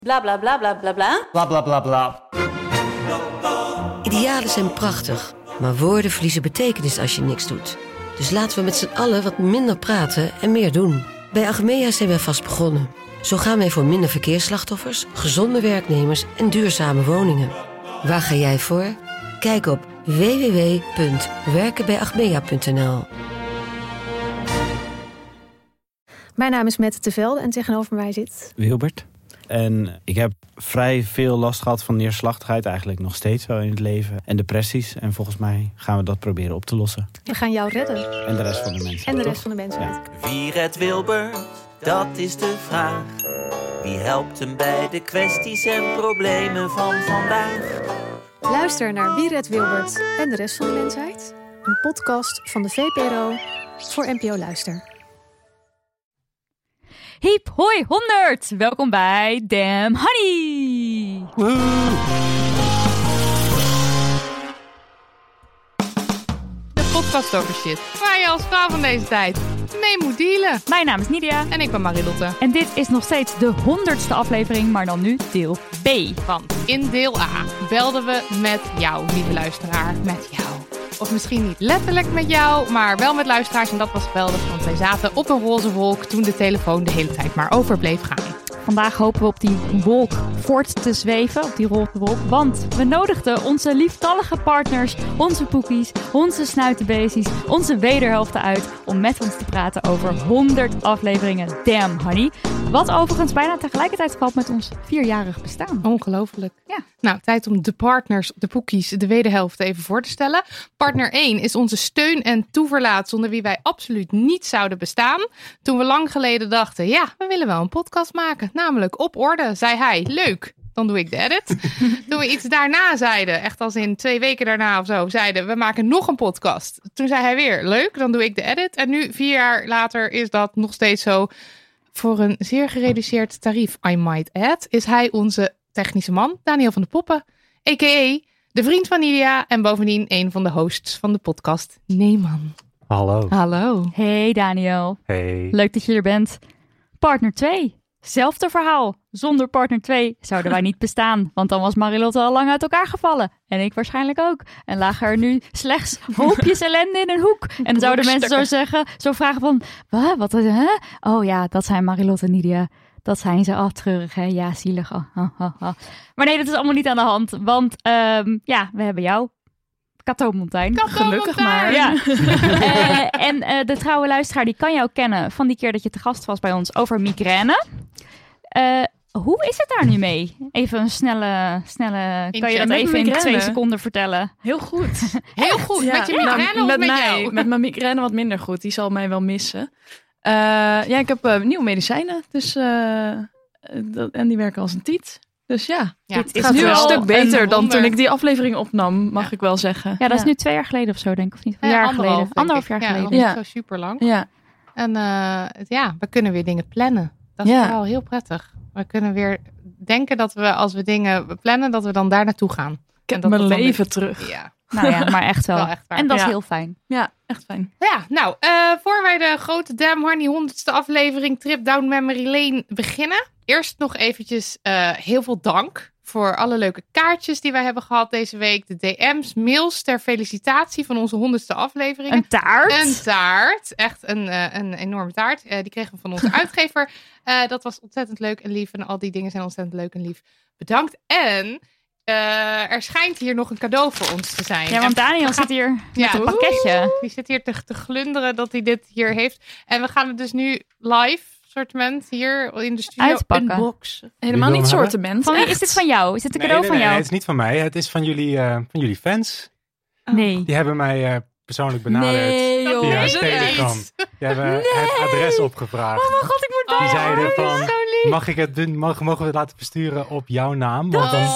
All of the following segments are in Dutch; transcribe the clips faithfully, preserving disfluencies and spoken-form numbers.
Bla bla bla bla bla bla. Bla bla bla bla. Idealen zijn prachtig, maar woorden verliezen betekenis als je niks doet. Dus laten we met z'n allen wat minder praten en meer doen. Bij Achmea zijn wij vast begonnen. Zo gaan wij voor minder verkeersslachtoffers, gezonde werknemers en duurzame woningen. Waar ga jij voor? Kijk op w w w punt werken bij achmea punt n l. Mijn naam is Mette Tevelde en tegenover mij zit Wilbert. En ik heb vrij veel last gehad van neerslachtigheid, eigenlijk nog steeds wel in het leven. En depressies. En volgens mij gaan we dat proberen op te lossen. We gaan jou redden. En de rest van de mensen. En de toch? rest van de mensen. Ja. Wie redt Wilbert? Dat is de vraag. Wie helpt hem bij de kwesties en problemen van vandaag? Luister naar Wie redt Wilbert en de rest van de mensheid. Een podcast van de V P R O voor N P O Luister. Hiep, hoi, honderd! Welkom bij Damn Honey! Woe! De podcast over shit, waar je als vrouw van deze tijd mee moet dealen. Mijn naam is Nidia. En ik ben Marilotte. En dit is nog steeds de honderdste aflevering, maar dan nu deel B. Want in deel A belden we met jou, lieve luisteraar, met jou. Of misschien niet letterlijk met jou, maar wel met luisteraars. En dat was geweldig, want wij zaten op een roze wolk toen de telefoon de hele tijd maar over bleef gaan. Vandaag hopen we op die wolk voort te zweven, op die roze wolk. Want we nodigden onze lieftallige partners, onze poekies, onze snuitenbeesties, onze wederhelften uit om met ons te praten over honderd afleveringen Damn Honey. Wat overigens bijna tegelijkertijd valt met ons vierjarig bestaan. Ongelooflijk. Ja. Nou, tijd om de partners, de poekies, de wederhelft even voor te stellen. Partner één is onze steun en toeverlaat zonder wie wij absoluut niet zouden bestaan. Toen we lang geleden dachten, ja, we willen wel een podcast maken. Namelijk Op Orde, zei hij. Leuk, dan doe ik de edit. Toen we iets daarna zeiden, echt als in twee weken daarna of zo, zeiden we maken nog een podcast. Toen zei hij weer, leuk, dan doe ik de edit. En nu, vier jaar later, is dat nog steeds zo. Voor een zeer gereduceerd tarief, I might add, is hij onze technische man, Daniel van de Poppen, a k a de vriend van Nidia en bovendien een van de hosts van de podcast Neeman. Hallo. Hallo. Hey Daniel, Hey. leuk dat je er bent. Partner twee, zelfde verhaal. Zonder partner twee zouden wij niet bestaan, want dan was Marilotte al lang uit elkaar gevallen. En ik waarschijnlijk ook. En lagen er nu slechts hoopjes ellende in een hoek. En dan zouden mensen zo zeggen, zo vragen van, wat, wat, hè? Oh ja, dat zijn Marilotte en Nidia. Dat zijn ze, oh, treurig, hè? Ja, zielig. Oh, oh, oh, oh. Maar nee, dat is allemaal niet aan de hand, want um, ja, we hebben jou. Cato Montijn. Cato Gelukkig Montijn. maar. Ja. uh, en uh, de trouwe luisteraar, die kan jou kennen van die keer dat je te gast was bij ons over migraine. Uh, hoe is het daar nu mee? Even een snelle, snelle kan je dat met even in migraine. twee seconden vertellen? Heel goed. Heel goed. Ja. Met je migraine Nou, of met met mij, jou? Met mijn migraine wat minder goed. Die zal mij wel missen. Uh, ja, ik heb uh, nieuwe medicijnen. Dus, uh, dat, en die werken als een tiet. Dus ja, Ja, het het is gaat nu wel een stuk beter een dan wonder. toen ik die aflevering opnam, mag Ja. ik wel zeggen. Ja, dat is nu twee jaar geleden of zo, denk ik. Of niet? Een Ja, jaar anderhalf, geleden. denk Anderhalf ik. jaar Ja, geleden. nog niet Ja. zo super lang. Ja, En uh, ja, we kunnen weer dingen plannen. Dat is Ja. vooral heel prettig. We kunnen weer denken dat we, als we dingen plannen, dat we dan daar naartoe gaan. ik En heb dat mijn dat dan leven weer- terug. Ja, Nou ja, maar echt wel. wel echt waar. En dat is Ja. heel fijn. Ja, echt fijn. Ja, nou, uh, voor wij de grote Damn Honey honderdste aflevering Trip Down Memory Lane beginnen. Eerst nog eventjes uh, heel veel dank voor alle leuke kaartjes die wij hebben gehad deze week. De D M's, mails ter felicitatie van onze honderdste aflevering. Een taart. Een taart. Echt een, uh, een enorme taart. Uh, die kregen we van onze uitgever. Uh, dat was ontzettend leuk en lief. En al die dingen zijn ontzettend leuk en lief. Bedankt. En uh, er schijnt hier nog een cadeau voor ons te zijn. Ja, want En Daniel we gaan- zit hier Ja. met een pakketje. Die zit hier te, te glunderen dat hij dit hier heeft. En we gaan het dus nu live, sortiment, hier in de studio Uitpakken. unboxen. Helemaal wil niet hem soortement. Van wie echt. is dit van jou? Is dit een Nee, cadeau nee, nee, van het jou? is niet van mij. Het is van jullie, uh, van jullie fans. Nee. Die hebben mij uh, persoonlijk benaderd. Nee, Dat joh. via meen je Telegram. niet. Die hebben het adres opgevraagd. Oh mijn god, ik moet Die bij. zeiden van, Zo lief. mag ik het doen? Mag, mogen we het laten versturen op jouw naam? Want dan...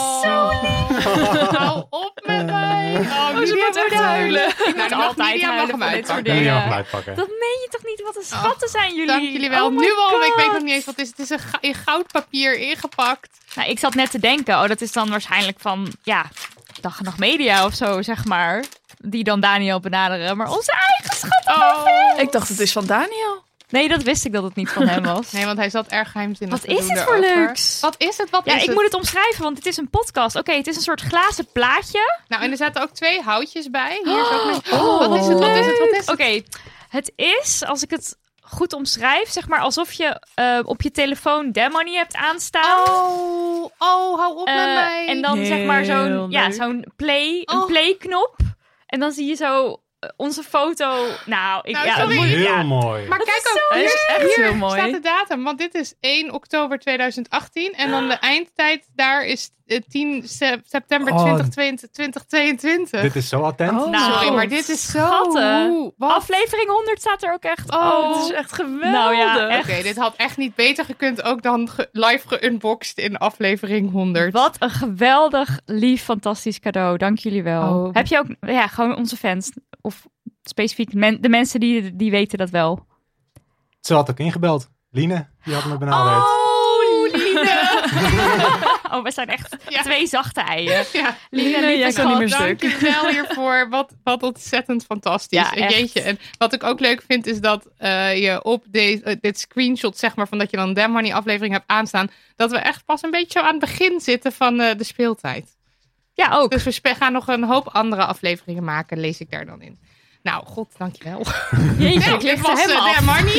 Hou op met mij. Oh, ze Nidia moet echt gaat huilen. Nou, dan mag altijd Nidia mag huilen hem voor dit soort uitpakken. Dan moet je dingen. hem gelijk pakken. Dat meen je toch niet? Wat een schatten zijn jullie. Dank jullie wel. Oh my nu al, ik weet God. nog niet eens wat het is. Het is een ga- in goudpapier ingepakt. Nou, ik zat net te denken, oh, dat is dan waarschijnlijk van, ja, Dag en Nacht Media of zo, zeg maar. Die dan Daniel benaderen. Maar onze eigen schat. Oh. Ik dacht het is van Daniel. Nee, dat wist ik dat het niet van hem was. Nee, want hij zat erg geheimzinnig Wat te is doen het voor daarover. leuks? Wat is het? Wat Ja, is ik het? moet het omschrijven, want het is een podcast. Oké, het is een soort glazen plaatje. Nou, en er zaten ook twee houtjes bij. Hier is ook mijn... oh, wat is het? Wat is het? Wat is het? Oké, het is, als ik het goed omschrijf, zeg maar alsof je uh, op je telefoon Damn Money hebt aanstaan. Oh, oh, hou op Uh, met mij. En dan zeg maar zo'n, Heel ja, leuk. zo'n play, een Oh. playknop. En dan zie je zo uh, onze foto. Nou, ik, Nou, ja, sorry. het moet- Heel ja. mooi. Maar Dat kijk is ook, zo hier, leuk. Echt hier heel mooi. staat de datum. Want dit is één oktober tweeduizend achttien. En dan de eindtijd daar is uh, tien september Oh. tweeduizend tweeëntwintig. Dit is zo attent. Oh. Nou, Sorry, maar dit is zo... Schatten. Hoe? Wat? Aflevering honderd staat er ook echt. Oh, Oh, Het is echt geweldig. Nou ja, echt. Oké, dit had echt niet beter gekund. Ook dan ge- live geunboxed in aflevering honderd. Wat een geweldig, lief, fantastisch cadeau. Dank jullie wel. Oh. Heb je ook, ja, gewoon onze fans. Of specifiek men- de mensen die, die weten dat wel. Ze had ook ingebeld. Line, die had me benaderd. Oh, Line. Oh, we zijn echt Ja. twee zachte eieren. Ja, Line, Line, lieve jij kan niet meer schat. stuk. dank je wel hiervoor. Wat, wat ontzettend fantastisch. Ja, En echt. jeetje. En wat ik ook leuk vind is dat uh, je op de, uh, dit screenshot, zeg maar, van dat je dan een Damn Money aflevering hebt aanstaan, dat we echt pas een beetje zo aan het begin zitten van uh, de speeltijd. Ja, ook. Dus we spe- gaan nog een hoop andere afleveringen maken, lees ik daar dan in. Nou, god, dankjewel. Jeetje, Nou, ik dit licht was hem uh, af. Damn Money.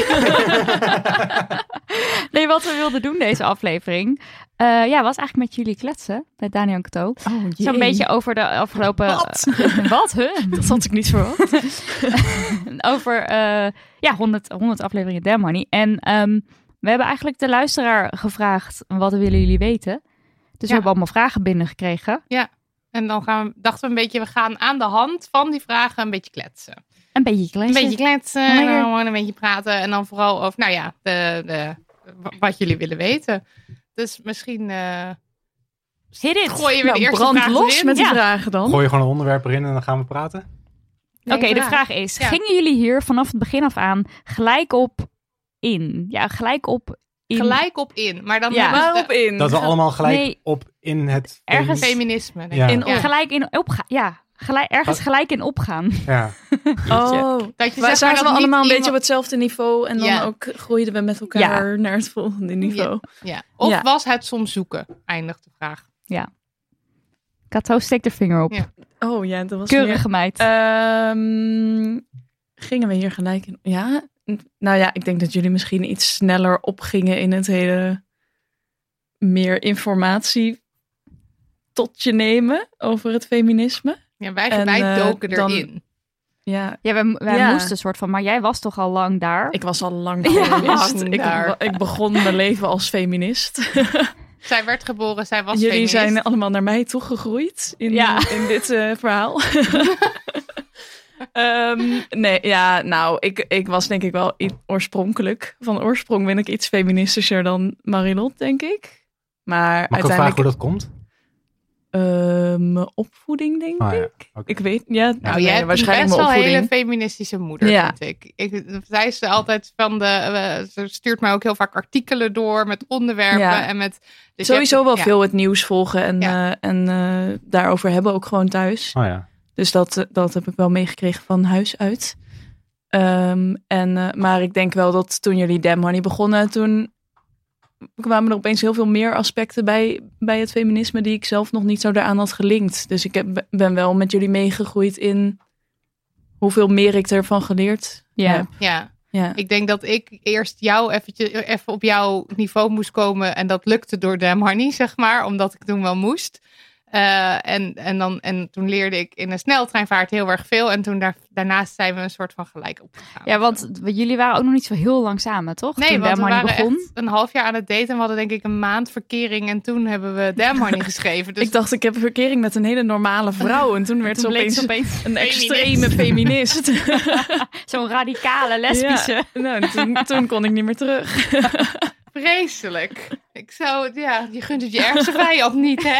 Nee, wat we wilden doen deze aflevering. Uh, ja, was eigenlijk met jullie kletsen. Met Daniel en Cato. Oh, Zo'n beetje over de afgelopen... Wat? Wat, huh? Dat had ik niet verwacht. over uh, ja, honderd, honderd afleveringen Damn Money. En um, we hebben eigenlijk de luisteraar gevraagd, wat willen jullie weten? Dus Ja. we hebben allemaal vragen binnengekregen. En dan gaan we, dachten we een beetje, we gaan aan de hand van die vragen een beetje kletsen. Een beetje kletsen. Een beetje kletsen, Oh, en lekker. dan gewoon een beetje praten. En dan vooral over, nou ja, de, de, wat jullie willen weten. Dus misschien uh, Hit it. gooien we Nou, de eerste brand vraag los erin. met die Ja. vragen dan. Gooi je gewoon een onderwerp erin en dan gaan we praten. Oké, Nee, de vraag is, Ja. gingen jullie hier vanaf het begin af aan gelijk op in? Ja, gelijk op in. Gelijk op in. Maar dan Ja. hebben ze Waarop in? Dat we allemaal gelijk Nee. op in het... Ergens- femis- feminisme. Denk Ja. ik. In Ja. Gelijk in opgaan. Ja, gelijk, ergens gelijk in opgaan. Ja. Oh, Dat je wij zeg maar zaten dat we niet allemaal een beetje iemand- op hetzelfde niveau. En dan Ja. ook groeiden we met elkaar naar het volgende niveau. Ja. Of Ja. was het soms zoeken? Eindigt de vraag. Cato, steek de vinger op. Ja. Oh ja, dat was Keurige meid. meer... Ehm, gingen we hier gelijk in? Ja, n- nou ja, ik denk dat jullie misschien iets sneller opgingen in het hele meer informatie tot je nemen over het feminisme. Ja, wij, En, wij eh, doken dan- erin. Ja, Ja, wij, wij Ja. moesten een soort van, maar jij was toch al lang daar? ik was al lang Ja, feminist. lang ik, daar. ik begon mijn leven als feminist. Zij werd geboren, zij was Jullie feminist. zijn allemaal naar mij toegegroeid in, Ja. in dit eh, verhaal. Ehm, nee, ja, nou, ik, ik was denk ik wel i- oorspronkelijk. Van oorsprong ben ik iets feministischer dan Marilot, denk ik. Maar Mag ik ook vragen uiteindelijk... hoe dat komt? eh, mijn opvoeding, denk Ah, ja. ik. Oké. Ik weet, ja, Nou, nee, jij hebt waarschijnlijk best mijn wel een hele opvoeding. feministische moeder, Ja. vind ik. ik. Zij is altijd van de... eh, ze stuurt mij ook heel vaak artikelen door met onderwerpen Ja. en met... dus Sowieso je wel hebt- ja. veel het nieuws volgen en, Ja. eh, en eh, daarover hebben ook gewoon thuis. Oh ja. Dus dat, eh, dat heb ik wel meegekregen van huis uit. Ehm, en, eh, maar ik denk wel dat toen jullie Damn Money begonnen, toen kwamen er opeens heel veel meer aspecten bij, bij het feminisme die ik zelf nog niet zo daaraan had gelinkt. Dus ik heb, ben wel met jullie meegegroeid in hoeveel meer ik ervan geleerd Ja. heb. Ja, Ja. ik denk dat ik eerst jou eventjes, even op jouw niveau moest komen. En dat lukte door Damn Honey, zeg maar. Omdat ik toen wel moest. Uh, en, en, dan, en toen leerde ik in een sneltreinvaart heel erg veel. En toen daar, daarnaast zijn we een soort van gelijk opgegaan. Ja, want jullie waren ook nog niet zo heel lang samen, toch? Nee, toen want we Damn Honey waren begon. echt een half jaar aan het daten. En we hadden denk ik een maand verkering. En toen hebben we Damn Honey geschreven. Dus Ik dacht, ik heb een verkering met een hele normale vrouw. En toen werd Toen ze bleek opeens ze opeens een feminist. extreme feminist. zo'n radicale lesbische. Ja, nou, toen, toen kon ik niet meer terug. vreselijk. Ik zou, ja, je gunt het je ergste vijand niet, hè?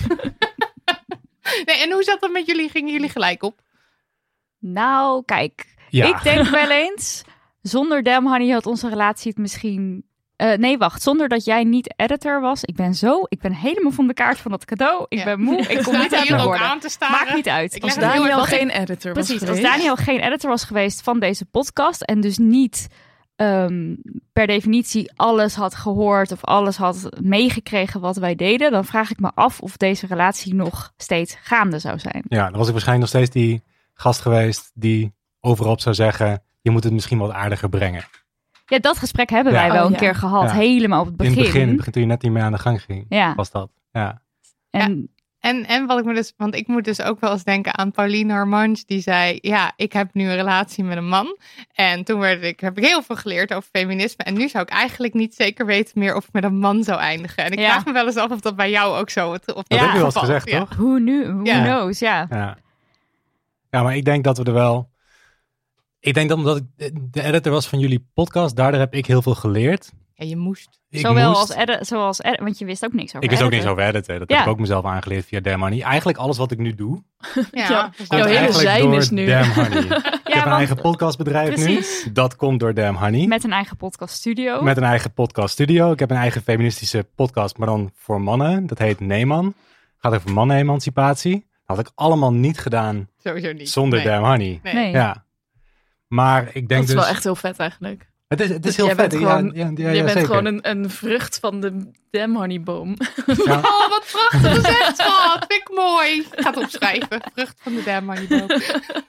Nee, en hoe zat dat met jullie? Gingen jullie gelijk op? Nou, kijk. Ja. Ik denk wel eens, zonder Damn Honey had onze relatie het misschien... Uh, nee, wacht. Zonder dat jij niet editor was. Ik ben zo... Ik ben helemaal van de kaart van dat cadeau. Ik Ja. ben moe. Ik kom Staat niet uit hier mijn ook woorden. aan te staren. Maakt niet uit. Ik Als leg het heel Daniel erg- geen editor was Precies, als geweest. Daniel geen editor was geweest van deze podcast en dus niet um, per definitie alles had gehoord of alles had meegekregen wat wij deden, dan vraag ik me af of deze relatie nog steeds gaande zou zijn. Ja, dan was ik waarschijnlijk nog steeds die gast geweest die overal op zou zeggen, je moet het misschien wat aardiger brengen. Ja, dat gesprek hebben Ja. wij wel Oh, een ja. keer gehad, Ja. helemaal op het begin. In het begin, in het begin toen je net niet meer aan de gang ging, Ja. was dat. Ja. En En, en wat ik me dus, want ik moet dus ook wel eens denken aan Pauline Harmange, die zei, ja, ik heb nu een relatie met een man. En toen werd ik, heb ik heel veel geleerd over feminisme. En nu zou ik eigenlijk niet zeker weten meer of ik met een man zou eindigen. En ik Ja. vraag me wel eens af of dat bij jou ook zo... Of Dat ja, heb je wel eens geval- gezegd, ja. toch? who, nu, who Ja. knows, ja. Ja. Ja, maar ik denk dat we er wel... Ik denk dat omdat ik de editor was van jullie podcast, daardoor heb ik heel veel geleerd. Ja, je moest. Ik Zowel moest, als, edit, zoals edit, want je wist ook niks over ik wist ook editen. niet over editen. Dat Ja. heb ik ook mezelf aangeleerd via Damn Honey. Eigenlijk alles wat ik nu doe, Ja, Ja. dus Jouw dat- hele eigenlijk zijn door is nu. Damn Honey. Ik Ja, heb een want- eigen podcastbedrijf Precies. nu. Dat komt door Damn Honey. Met een eigen podcaststudio. Met een eigen podcaststudio. Ik heb een eigen feministische podcast, maar dan voor mannen. Dat heet Neeman. Gaat over mannenemancipatie. Dat had ik allemaal niet gedaan Sowieso niet. zonder Nee. Damn Honey. Nee. Nee. Ja. Maar ik denk Dat is dus... wel echt heel vet eigenlijk. Het is, het is Dus heel jij vet. bent Ja, gewoon- ja, ja, je ja, bent zeker. gewoon een, een vrucht van de Damn Honey boom. Ja. Oh, wat prachtig gezegd, schat. Vind ik mooi. Ik ga het opschrijven. Vrucht van de Damn Honey boom.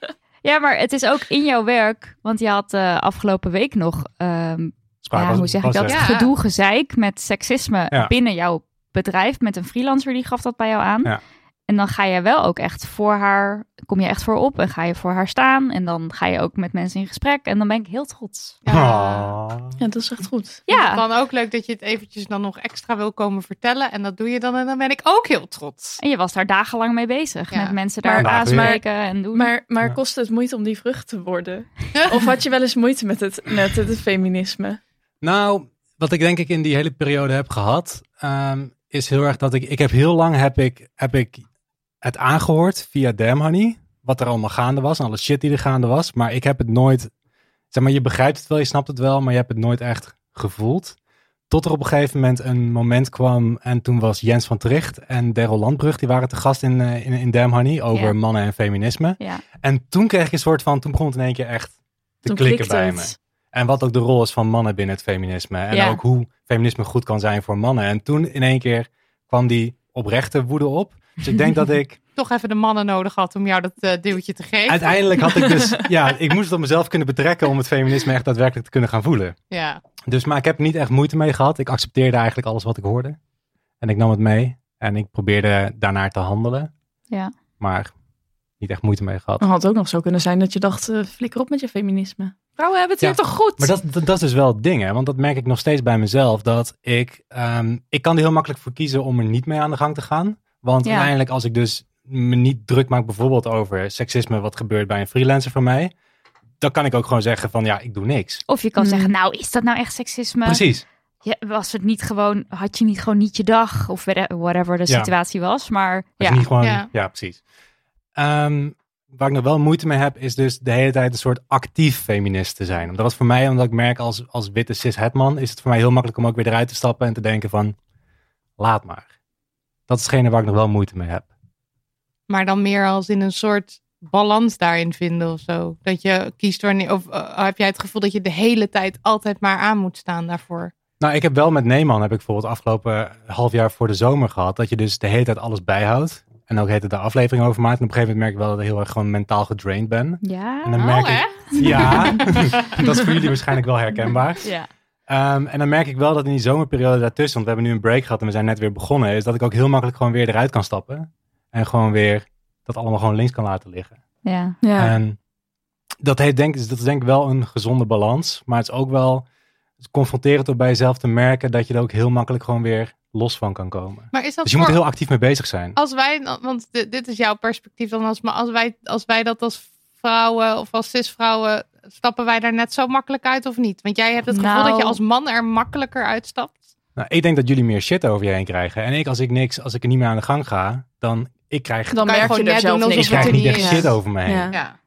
Ja, maar het is ook in jouw werk, want je had uh, afgelopen week nog, um, Spraak ja, was- hoe zeg ik was dat, er. Ja. gedoe, gezeik met seksisme Ja. binnen jouw bedrijf met een freelancer, die gaf dat bij jou aan. Ja. En dan ga je wel ook echt voor haar, kom je echt voor op en ga je voor haar staan. En dan ga je ook met mensen in gesprek en dan ben ik heel trots. Ja. Oh. Ja, dat is echt goed. Ja, Dan ook leuk dat je het eventjes dan nog extra wil komen vertellen. En dat doe je dan en dan ben ik ook heel trots. en je was daar dagenlang mee bezig. Ja. Met mensen Maar- daar Vandaag weer. aanspreken en doen. Maar, maar Ja. kost het moeite om die vrucht te worden? Of had je wel eens moeite met het, met het feminisme? Nou, wat ik denk ik in die hele periode heb gehad, um, is heel erg dat ik... Ik heb heel lang heb ik, heb ik het aangehoord via Damn Honey. Wat er allemaal gaande was en alle shit die er gaande was. Maar ik heb het nooit... Zeg maar, je begrijpt het wel, je snapt het wel, maar je hebt het nooit echt gevoeld. Tot er op een gegeven moment een moment kwam en toen was Jens van Tricht en Daryl Landbrug, die waren te gast in, uh, in, in Damn Honey over Ja. mannen en feminisme. ja. En toen kreeg ik een soort van, toen begon het in één keer echt te Toen klikken klikte bij het. me. En wat ook de rol is van mannen binnen het feminisme. En Ja. ook hoe feminisme goed kan zijn voor mannen. En toen in één keer kwam die oprechte woede op. Dus ik denk dat ik... Toch even de mannen nodig had om jou dat uh, duwtje te geven. Uiteindelijk had ik dus... Ja, ik moest het op mezelf kunnen betrekken om het feminisme echt daadwerkelijk te kunnen gaan voelen. Ja. Dus, maar ik heb er niet echt moeite mee gehad. Ik accepteerde eigenlijk alles wat ik hoorde. En ik nam het mee. En ik probeerde daarnaar te handelen. Ja. Maar niet echt moeite mee gehad. Dan had het ook nog zo kunnen zijn dat je dacht, uh, flikker op met je feminisme. Vrouwen hebben het Ja, hier toch goed? Maar dat, dat, dat is dus wel het ding, hè? Want dat merk ik nog steeds bij mezelf. Dat ik, um, ik kan er heel makkelijk voor kiezen om er niet mee aan de gang te gaan. Want Ja. uiteindelijk als ik dus me niet druk maak bijvoorbeeld over seksisme, wat gebeurt bij een freelancer van mij, dan kan ik ook gewoon zeggen van ja, ik doe niks. Of je kan Hmm. zeggen, nou is dat nou echt seksisme? Precies. Ja, was het niet gewoon, had je niet gewoon niet je dag? Of whatever de Ja. situatie was. Maar Als ja, je niet gewoon, Ja. ja. precies. Um, waar ik nog wel moeite mee heb, is dus de hele tijd een soort actief feminist te zijn. Dat was voor mij, omdat ik merk als, als witte cis-hetman, is het voor mij heel makkelijk om ook weer eruit te stappen en te denken van, laat maar. Dat is hetgene waar ik nog wel moeite mee heb. Maar dan meer als in een soort balans daarin vinden of zo. Dat je kiest wanneer... Of uh, heb jij het gevoel dat je de hele tijd altijd maar aan moet staan daarvoor? Nou, ik heb wel met Neeman, heb ik bijvoorbeeld afgelopen half jaar voor de zomer gehad, dat je dus de hele tijd alles bijhoudt. En ook heet het de aflevering over maakt. En op een gegeven moment merk ik wel dat ik heel erg gewoon mentaal gedraind ben. ja. En dan Oh, merk hè? ik, ja, dat is voor jullie waarschijnlijk wel herkenbaar. ja. Um, en dan merk ik wel dat in die zomerperiode daartussen, want we hebben nu een break gehad en we zijn net weer begonnen, is dat ik ook heel makkelijk gewoon weer eruit kan stappen. En gewoon weer dat allemaal gewoon links kan laten liggen. Ja. Ja. En dat, heeft, denk, dat is denk ik wel een gezonde balans. Maar het is ook wel confronterend om bij jezelf te merken dat je er ook heel makkelijk gewoon weer los van kan komen. Maar is dat Dus je moet er voor- heel actief mee bezig zijn. Als wij, want dit, dit is jouw perspectief dan, als, maar als wij, als wij dat als vrouwen of als cisvrouwen, stappen wij daar net zo makkelijk uit of niet? Want jij hebt het gevoel Nou. dat je als man er makkelijker uitstapt. Nou, ik denk dat jullie meer shit over je heen krijgen. En ik, als ik niks, als ik er niet meer aan de gang ga, dan ik krijg, Dan kan je merk je gewoon er net zelf doen niks ik alsof krijg het er niet niet echt is. shit over me heen. Ja. Ja.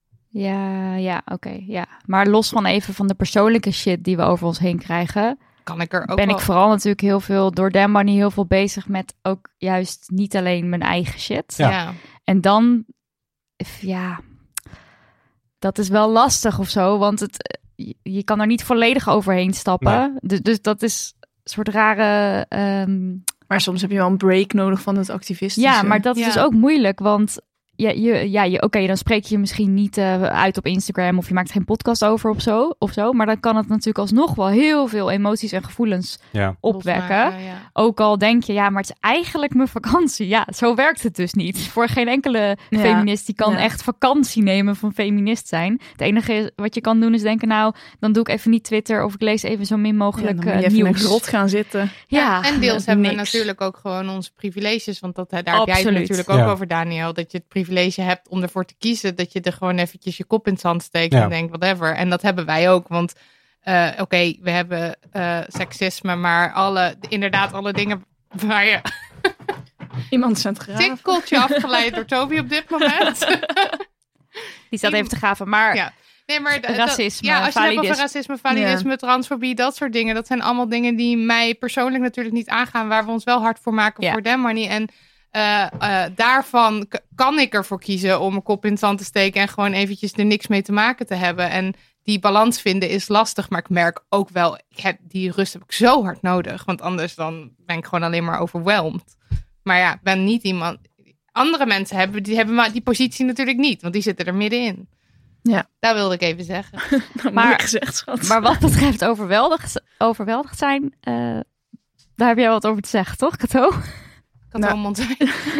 Ja, ja, oké, ja. Maar los van even van de persoonlijke shit die we over ons heen krijgen, Kan ik er ook ben wel... ik vooral natuurlijk heel veel door Damn Honey heel veel bezig met ook juist niet alleen mijn eigen shit. Ja. Ja. En dan, ja, dat is wel lastig of zo, want het, je, je kan er niet volledig overheen stappen. Nee. Dus, dus dat is een soort rare... Um... Maar soms heb je wel een break nodig van het activistische. Ja, maar dat is Ja. dus ook moeilijk, want... Ja, je, ja je, oké, okay, dan spreek je misschien niet uh, uit op Instagram of je maakt geen podcast over of zo, of zo. Maar dan kan het natuurlijk alsnog wel heel veel emoties en gevoelens Ja. opwekken. Losmaken, ja. Ook al denk je, ja, maar het is eigenlijk mijn vakantie. Ja, zo werkt het dus niet. Voor geen enkele Ja. feminist die kan Ja. echt vakantie nemen van feminist zijn. Het enige wat je kan doen is denken, nou, dan doe ik even niet Twitter of ik lees even zo min Ja, mogelijk dan uh, moet je even in een nieuws. grot gaan zitten. Ja, en deels met hebben we niks. natuurlijk ook gewoon onze privileges. Want dat, daar heb jij het Absoluut. natuurlijk ook Ja. over, Daniel. Dat je het privilege hebt om ervoor te kiezen. Dat je er gewoon eventjes je kop in het zand steekt Ja. en denkt, whatever. En dat hebben wij ook. Want uh, oké, okay, we hebben uh, seksisme, maar alle, inderdaad alle dingen waar je... Iemand is aan het graven. tikkeltje afgeleid door Toby op dit moment. die staat even te gaven. Maar Ja. Nee, maar d- Racisme, dat, ja, als je het hebt over validisme. racisme, validisme, transfobie, dat soort dingen. Dat zijn allemaal dingen die mij persoonlijk natuurlijk niet aangaan. Waar we ons wel hard voor maken Ja. voor Dem Money. En uh, uh, daarvan k- kan ik ervoor kiezen om mijn kop in het zand te steken. En gewoon eventjes er niks mee te maken te hebben. En die balans vinden is lastig. Maar ik merk ook wel, ik heb, die rust heb ik zo hard nodig. Want anders dan ben ik gewoon alleen maar overwhelmed. Maar ja, ik ben niet iemand... Andere mensen hebben die, hebben maar die positie natuurlijk niet. Want die zitten er middenin. Ja. Dat wilde ik even zeggen. Maar, Maar- mooi gezegd, schat. Maar wat betreft overweldigd, overweldigd zijn, uh, daar heb jij wat over te zeggen, toch, Kato? Ik had Nou. wel mond zijn.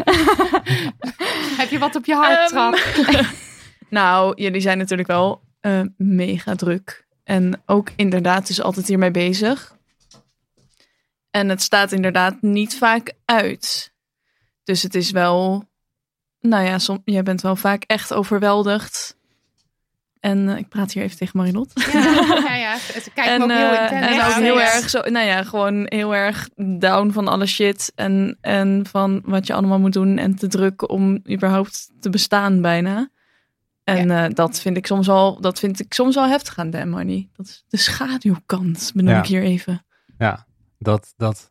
Heb je wat op je hart, Ehm, schat? Nou, jullie zijn natuurlijk wel uh, mega druk. En ook inderdaad dus altijd hiermee bezig. En het staat inderdaad niet vaak uit. Dus het is wel... Nou ja, som, jij bent wel vaak echt overweldigd. En uh, ik praat hier even tegen Marilot. Ja, ja, ja. Ze kijkt En, me ook heel uh, intens. en Ja, ook heel ja. erg zo, nou ja, gewoon heel erg down van alle shit. En, en van wat je allemaal moet doen en te druk om überhaupt te bestaan bijna. En ja. uh, dat vind ik soms al, dat vind ik soms al heftig aan Dem Money. Dat is de schaduwkant, benoem Ja. ik hier even. Ja, dat... dat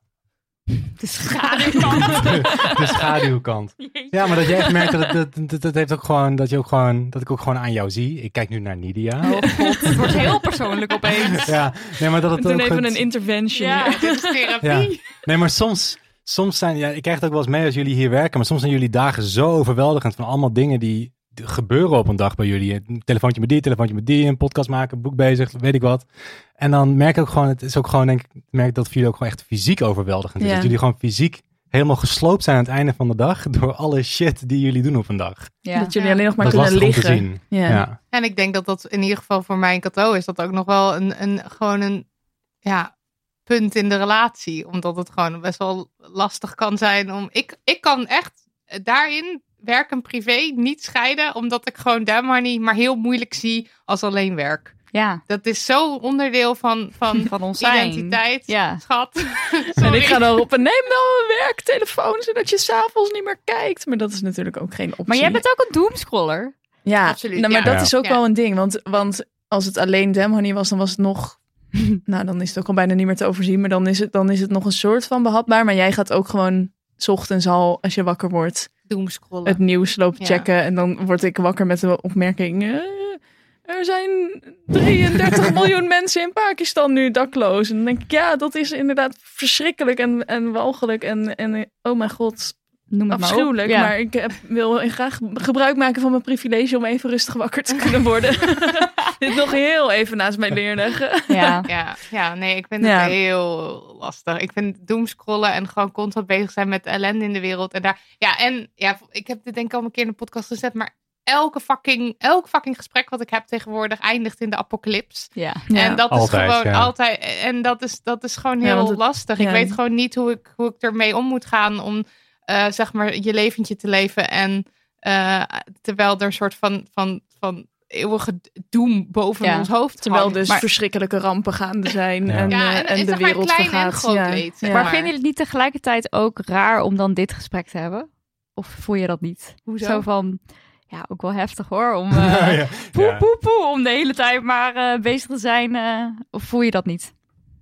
De schaduwkant. de schaduwkant. Ja, maar dat jij echt merkt dat, het, dat, dat, dat heeft ook gewoon, dat je ook gewoon, dat ik ook gewoon aan jou zie. Ik kijk nu naar Nidia. Oh god, het wordt heel persoonlijk opeens. Ja, nee, maar dat het Toen ook even goed- een intervention. Ja. Ja. Dit is therapie. Ja. Nee, maar soms, soms zijn, ja, ik krijg het ook wel eens mee als jullie hier werken, maar soms zijn jullie dagen zo overweldigend van allemaal dingen die gebeuren op een dag bij jullie. Een telefoontje met die, telefoontje met die, een podcast maken, een boek bezig, weet ik wat. En dan merk ik ook gewoon, het is ook gewoon, denk ik, merk ik dat voor jullie ook gewoon echt fysiek overweldigend is. Ja. Dat jullie gewoon fysiek helemaal gesloopt zijn aan het einde van de dag door alle shit die jullie doen op een dag. Ja. Dat jullie Ja. alleen nog maar Dat is kunnen lastig om te liggen. zien. Ja. Ja. En ik denk dat dat in ieder geval voor mij een cadeau is. Dat ook nog wel een, een, gewoon een ja, punt in de relatie. Omdat het gewoon best wel lastig kan zijn. Om, ik, ik kan echt daarin werk en privé niet scheiden. Omdat ik gewoon Dem Money maar heel moeilijk zie als alleen werk. Ja, Dat is zo onderdeel van, van, van ons zijn. identiteit, Ja. schat. En Sorry. ik ga dan roepen, neem nou een werktelefoon, zodat je s'avonds niet meer kijkt. Maar dat is natuurlijk ook geen optie. Maar jij bent ook een doomscroller. Ja, Absoluut, nou, maar ja. dat is ook Ja. wel een ding. Want, want als het alleen Dem Honey was, dan was het nog... nou, dan is het ook al bijna niet meer te overzien. Maar dan is het, dan is het nog een soort van behapbaar. Maar jij gaat ook gewoon 's ochtends al, als je wakker wordt, Doomscrollen. het nieuws lopen Ja. checken. En dan word ik wakker met de opmerking... eh, er zijn drieëndertig miljoen mensen in Pakistan nu dakloos. En dan denk ik, ja, dat is inderdaad verschrikkelijk en, en walgelijk. En, en oh mijn god, Noem het afschuwelijk. maar op. Ja. Maar ik heb, wil graag gebruik maken van mijn privilege om even rustig wakker te kunnen worden. Dit nog heel even naast mij neerleggen. Ja. Ja, ja, nee, ik vind Ja. het heel lastig. Ik vind doomscrollen en gewoon constant bezig zijn met de ellende in de wereld. En daar, ja, en ja, ik heb dit denk ik al een keer in de podcast gezet, maar elke fucking, elk fucking gesprek wat ik heb tegenwoordig eindigt in de apocalyps. Ja. Ja. En dat Altijd, is gewoon ja. altijd, en dat is, dat is gewoon Ja, heel want het- lastig. ja. Ik weet gewoon niet hoe ik, hoe ik ermee om moet gaan om, uh, zeg maar, je leventje te leven. En uh, terwijl er een soort van, van, van eeuwige doem boven Ja. ons hoofd Terwijl hangt. dus Maar- verschrikkelijke rampen gaande zijn. Ja. En, Ja, eh, en- en, en de zeg maar wereld klein en vergaat. groot ja. leed, zeg Ja. Maar maar. vinden jullie het niet tegelijkertijd ook raar om dan dit gesprek te hebben? Of voel je dat niet? Hoezo? Zo van, ja, ook wel heftig hoor. Om, uh, Ja. poe, Ja. poe, poe, om de hele tijd maar uh, bezig te zijn. Uh, of voel je dat niet?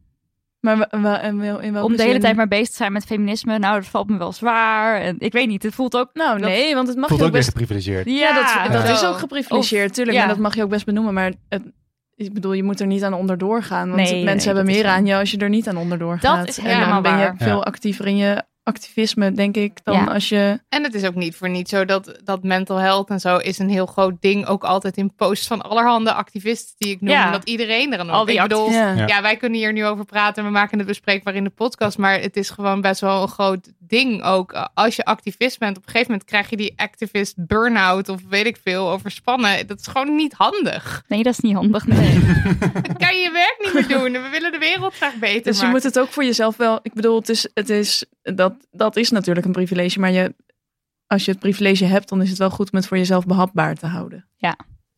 Maar wa- wa- en wel- in welke Om de hele zin? tijd maar bezig te zijn met feminisme. Nou, dat valt me wel zwaar. En ik weet niet, het voelt ook... Nou, dat- nee, want het mag Voelt je ook ook weer best... geprivilegeerd. Ja, dat, dat Ja. is ook geprivilegeerd, tuurlijk. ja. Maar dat mag je ook best benoemen. Maar het, ik bedoel, je moet er niet aan onderdoor gaan. Want Nee, mensen nee, hebben dat is meer waar. aan je als je er niet aan onderdoor gaat. Dat is en helemaal dan ben je waar. veel Ja. actiever in je activisme, denk ik, dan Ja. als je... En het is ook niet voor niet zo dat, dat mental health en zo is een heel groot ding. Ook altijd in posts van allerhande activisten die ik noem. Ja. Dat iedereen eraan Al die ik bedoel, activisten. Ja. ja, wij kunnen hier nu over praten. We maken het bespreekbaar in de podcast. Maar het is gewoon best wel een groot ding ook. Als je activist bent, op een gegeven moment krijg je die activist burn-out of weet ik veel, overspannen. Dat is gewoon niet handig. Nee, dat is niet handig. Nee. Dan kan je je werk niet meer doen. En we willen de wereld graag beter Dus je maken. moet het ook voor jezelf wel... Ik bedoel, het is, het is, dat, dat is natuurlijk een privilege. Maar je, als je het privilege hebt, dan is het wel goed om het voor jezelf behapbaar te houden. Ja.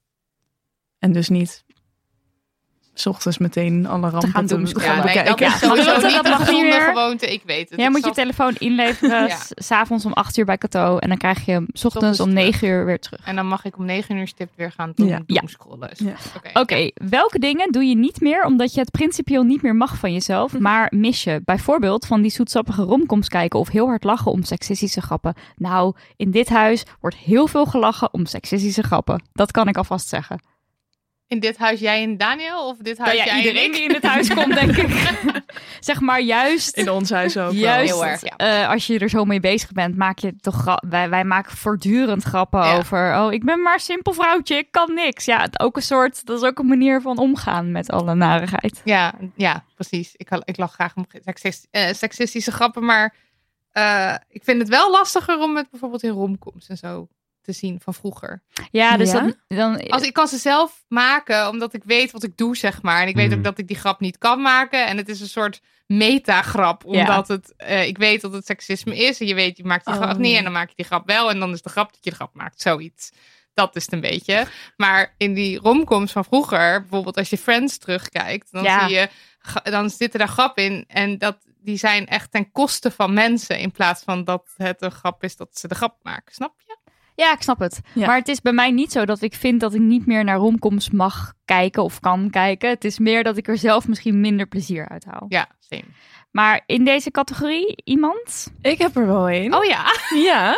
En dus niet... 's ochtends meteen alle rampen gaan te, doomscrollen. gaan Ja, nee, bekijken. dat is sowieso Mag dat- niet dat een mag niet gezonde meer. gewoonte. Ik weet het. Jij Ik moet je zal- telefoon inleveren Ja. s- 's avonds om acht uur bij Cato. En dan krijg je hem 's ochtends om terug. negen uur weer terug. En dan mag ik om negen uur stipt weer gaan doen, Ja. doomscrollen. Ja. Oké. Oké, welke dingen doe je niet meer omdat je het principieel niet meer mag van jezelf, maar mis je? Bijvoorbeeld van die zoetsappige romcoms kijken of heel hard lachen om seksistische grappen. Nou, in dit huis wordt heel veel gelachen om seksistische grappen. Dat kan ik alvast zeggen. In dit huis jij en Daniel? Of dit huis Nou ja, jij en iedereen ik? die in het huis komt, denk ik. Zeg maar juist... In ons huis ook wel. Juist, Heel erg, ja. eh, als je er zo mee bezig bent, maak je toch gra- wij, wij maken voortdurend grappen Ja. over. Oh, ik ben maar een simpel vrouwtje, ik kan niks. Ja, het- ook een soort, dat is ook een manier van omgaan met alle narigheid. Ja, ja, precies. Ik, ik lach graag om seksist, eh, seksistische grappen, maar eh, ik vind het wel lastiger om het bijvoorbeeld in romcoms en zo te zien van vroeger. Ja, dus Ja? Dan, dan Als ik kan ze zelf maken, omdat ik weet wat ik doe, zeg maar. En ik weet Mm. ook dat ik die grap niet kan maken. En het is een soort metagrap, omdat het, eh, ik weet dat het seksisme is. En je weet, je maakt die Oh, grap niet ja. en dan maak je die grap wel. En dan is de grap dat je de grap maakt, zoiets. Dat is het een beetje. Maar in die romcoms van vroeger, bijvoorbeeld als je Friends terugkijkt, dan Ja. zie je, ga- dan zitten daar grap in. En dat, die zijn echt ten koste van mensen, in plaats van dat het een grap is dat ze de grap maken. Snap je? Ja, ik snap het. Ja. Maar het is bij mij niet zo dat ik vind dat ik niet meer naar romcoms mag kijken of kan kijken. Het is meer dat ik er zelf misschien minder plezier uit haal. Ja, same. Maar in deze categorie, iemand? Ik heb er wel een. Oh ja. Ja.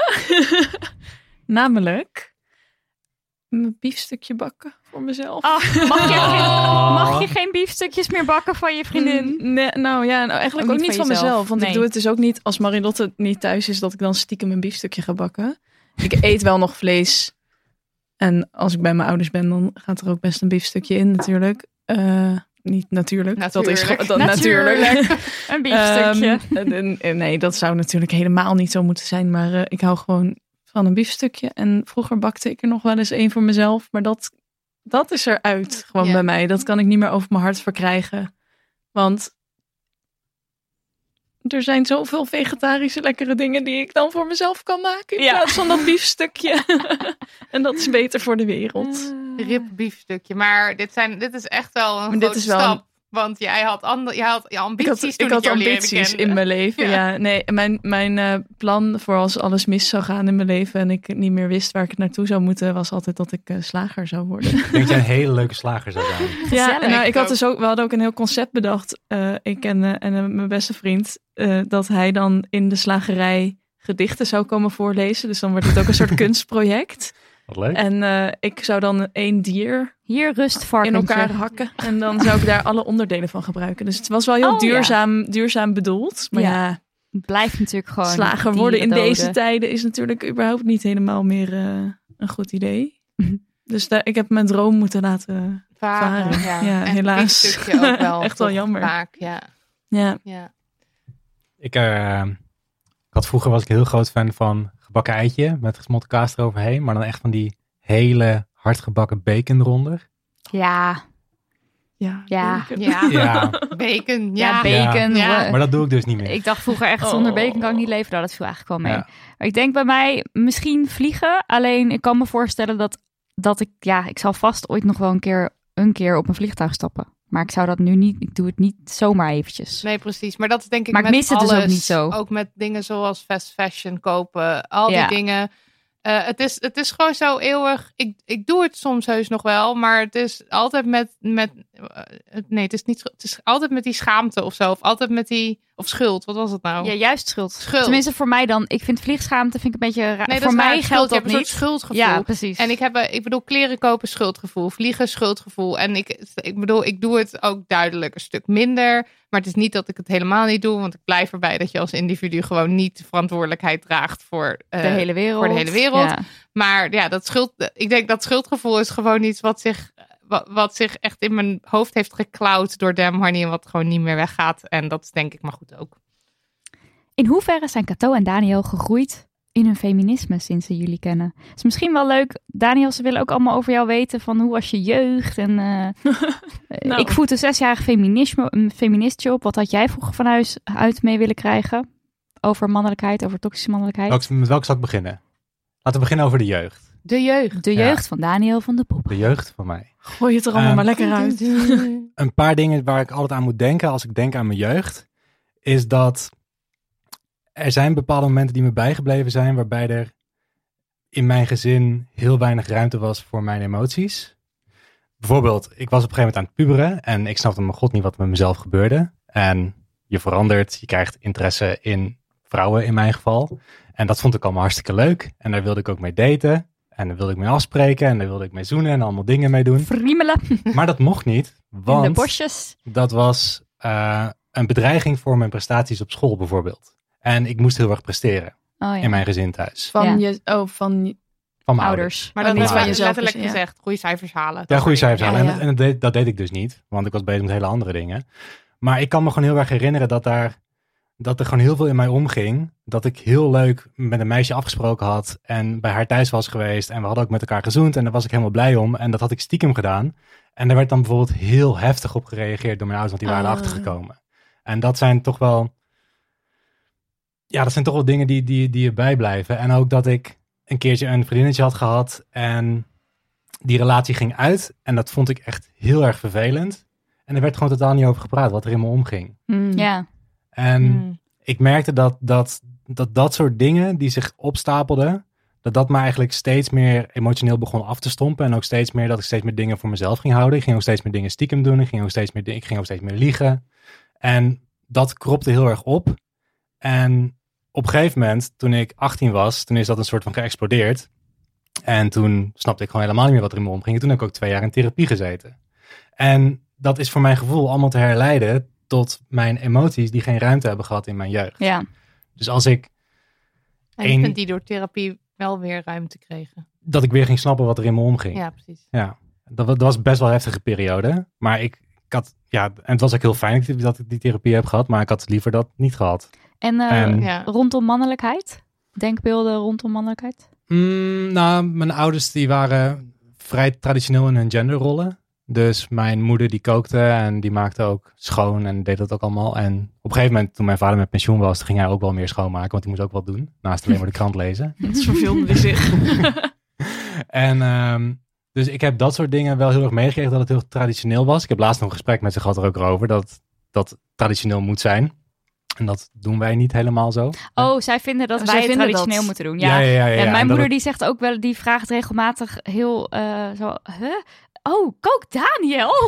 Namelijk... Mijn biefstukje bakken voor mezelf. Oh, mag, je geen, Oh. mag je geen biefstukjes meer bakken van je vriendin? Mm, Nee, nou ja, nou eigenlijk Ook ook, niet niet van van, jezelf. mezelf. Want Nee. ik doe het dus ook niet als Marilotte niet thuis is, dat ik dan stiekem een biefstukje ga bakken. Ik eet wel nog vlees. En als ik bij mijn ouders ben, dan gaat er ook best een biefstukje in natuurlijk. Eh, niet natuurlijk. Dat is Natuurlijk. gewoon- dat, natuurlijk. Een biefstukje. Ehm, en- en- nee, dat zou natuurlijk helemaal niet zo moeten zijn. Maar eh, ik hou gewoon van een biefstukje. En vroeger bakte ik er nog wel eens één voor mezelf. Maar dat, dat is eruit gewoon Ja. bij mij. Dat kan ik niet meer over mijn hart verkrijgen. Want er zijn zoveel vegetarische lekkere dingen die ik dan voor mezelf kan maken. In Ja. plaats van dat biefstukje. En dat is beter voor de wereld. Ribbiefstukje. Maar dit, zijn, dit is echt wel een Maar dit grote is wel stap. Want jij had, ander, jij had je Ik had, ambities toen ik had jou leren ambities kennen. in mijn leven. Ja. Ja, nee, mijn, mijn eh, plan voor als alles mis zou gaan in mijn leven en ik niet meer wist waar ik naartoe zou moeten, was altijd dat ik eh, slager zou worden. Ik denk dat jij een hele leuke slager zou zijn. Ja, Gezellig. nou, ik had ook. dus ook, we hadden ook een heel concept bedacht, eh, ik en, eh, en eh, mijn beste vriend, eh, dat hij dan in de slagerij gedichten zou komen voorlezen. Dus dan wordt het ook een soort kunstproject. Wat leuk. En eh, ik zou dan één dier Hier rust in varkentje. elkaar hakken. En dan zou ik daar alle onderdelen van gebruiken. Dus het was wel heel Oh, ja. duurzaam, duurzaam bedoeld. Maar Ja. ja, Het blijft natuurlijk gewoon slager worden in dieren deze doden. tijden is natuurlijk überhaupt niet helemaal meer eh, een goed idee. Dus daar, ik heb mijn droom moeten laten Varen, varen. ja. Ja, En helaas. biefstukje ook wel. Echt wel toch jammer. Vaak, ja. Ja. ja. Ik, eh, ik had vroeger was ik heel groot fan van gebakken eitje met gesmolten kaas eroverheen. Maar dan echt van die hele hardgebakken bacon eronder. Ja, Ja. Ja. zeker. Ja. Ja, Bacon. ja, Ja. bacon. Ja. eh, maar dat doe ik dus niet meer. Ik dacht vroeger echt, zonder Oh. bacon kan ik niet leven. Nou, dat viel eigenlijk wel mee. Ja. Maar ik denk bij mij misschien vliegen. Alleen ik kan me voorstellen dat, dat ik, ja, ik zal vast ooit nog wel een keer, een keer op een vliegtuig stappen. Maar ik zou dat nu niet, ik doe het niet zomaar eventjes. Nee, precies. Maar dat is denk ik Maar ik met mis het dus alles. ook niet zo. Ook met dingen zoals fast fashion kopen. Al die Ja. dingen. Eh, het, is, het is gewoon zo eeuwig. Ik, ik doe het soms heus nog wel. Maar het is altijd met... met eh, nee, het is, niet, het is altijd met die schaamte of zo. Of altijd met die... Of schuld, wat was het nou? Ja, juist schuld. Schuld. Tenminste voor mij dan. Ik vind vliegschaamte vind ik een beetje raar. Nee, dat voor is mij raar. geldt Schuld. Je dat hebt een niet. soort schuldgevoel. Ja, precies. En ik heb, ik bedoel, kleren kopen schuldgevoel, vliegen schuldgevoel. En ik, ik bedoel, ik doe het ook duidelijk een stuk minder. Maar het is niet dat ik het helemaal niet doe, want ik blijf erbij dat je als individu gewoon niet de verantwoordelijkheid draagt voor uh, de hele wereld. Voor de hele wereld. Ja. Maar ja, dat schuld, ik denk dat schuldgevoel is gewoon iets wat zich, wat, wat zich echt in mijn hoofd heeft geklauwd door Damn Honey en wat gewoon niet meer weggaat. En dat is denk ik maar goed ook. In hoeverre zijn Cato en Daniel gegroeid in hun feminisme sinds ze jullie kennen? Het is misschien wel leuk, Daniel, ze willen ook allemaal over jou weten van hoe was je jeugd? En uh, nou. Ik voed een zesjarig feminisme, een feministje op. Wat had jij vroeger van huis uit mee willen krijgen? Over mannelijkheid, over toxische mannelijkheid? Welk, met welke zal ik beginnen? Laten we beginnen over de jeugd. De jeugd. De jeugd ja. van Daniel van de Pop. De jeugd van mij. Gooi het er allemaal um, maar lekker uit. Een paar dingen waar ik altijd aan moet denken als ik denk aan mijn jeugd, is dat er zijn bepaalde momenten die me bijgebleven zijn, waarbij er in mijn gezin heel weinig ruimte was voor mijn emoties. Bijvoorbeeld, ik was op een gegeven moment aan het puberen en ik snapte mijn god niet wat met mezelf gebeurde. En je verandert, je krijgt interesse in vrouwen in mijn geval. En dat vond ik allemaal hartstikke leuk. En daar wilde ik ook mee daten. En daar wilde ik mee afspreken. En daar wilde ik mee zoenen en allemaal dingen mee doen. Friemelen. Maar dat mocht niet, want in de bosjes. Dat was uh, een bedreiging voor mijn prestaties op school bijvoorbeeld. En ik moest heel erg presteren oh, ja. in mijn gezin thuis. Van ja. je, oh, van van mijn ouders. ouders. Maar dat oh, is van jezelf letterlijk dus, gezegd. Ja. Goede cijfers halen. Ja, goede cijfers halen. Ja, ja. En, en dat, deed, dat deed ik dus niet. Want ik was bezig met hele andere dingen. Maar ik kan me gewoon heel erg herinneren dat daar dat er gewoon heel veel in mij omging. Dat ik heel leuk met een meisje afgesproken had. En bij haar thuis was geweest. En we hadden ook met elkaar gezoend. En daar was ik helemaal blij om. En dat had ik stiekem gedaan. En daar werd dan bijvoorbeeld heel heftig op gereageerd door mijn ouders. Want die waren oh. erachter gekomen. En dat zijn toch wel... Ja, dat zijn toch wel dingen die, die, die erbij blijven. En ook dat ik een keertje een vriendinnetje had gehad. En die relatie ging uit. En dat vond ik echt heel erg vervelend. En er werd gewoon totaal niet over gepraat wat er in me omging. Mm. Ja. En mm. ik merkte dat dat, dat dat soort dingen die zich opstapelden, dat dat me eigenlijk steeds meer emotioneel begon af te stompen. En ook steeds meer dat ik steeds meer dingen voor mezelf ging houden. Ik ging ook steeds meer dingen stiekem doen. Ik ging ook steeds meer, ik ging ook steeds meer liegen. En dat kropte heel erg op. En op een gegeven moment, toen ik achttien was, toen is dat een soort van geëxplodeerd. En toen snapte ik gewoon helemaal niet meer wat er in me omging. En toen heb ik ook twee jaar in therapie gezeten. En dat is voor mijn gevoel allemaal te herleiden tot mijn emoties die geen ruimte hebben gehad in mijn jeugd. Ja. Dus als ik... En een, die door therapie wel weer ruimte kregen. Dat ik weer ging snappen wat er in me omging. Ja, precies. Ja, dat, dat was best wel een heftige periode. Maar ik, ik had... Ja, en het was ook heel fijn dat ik die therapie heb gehad. Maar ik had liever dat niet gehad. En, uh, en ja. rondom mannelijkheid? Denkbeelden rondom mannelijkheid? Mm, nou, mijn ouders die waren vrij traditioneel in hun genderrollen. Dus mijn moeder die kookte en die maakte ook schoon en deed dat ook allemaal. En op een gegeven moment toen mijn vader met pensioen was, ging hij ook wel meer schoonmaken. Want die moest ook wat doen, naast alleen maar de krant lezen. Dat is verveelde zich. En um, dus ik heb dat soort dingen wel heel erg meegekregen dat het heel traditioneel was. Ik heb laatst nog een gesprek met ze gehad er ook over dat dat traditioneel moet zijn. En dat doen wij niet helemaal zo. Oh, zij vinden dat oh, wij het traditioneel dat. moeten doen. Ja, ja, ja, ja, ja, ja. ja. Mijn moeder het... die zegt ook wel, die vraagt regelmatig heel uh, zo, huh? Oh, kook Daniel.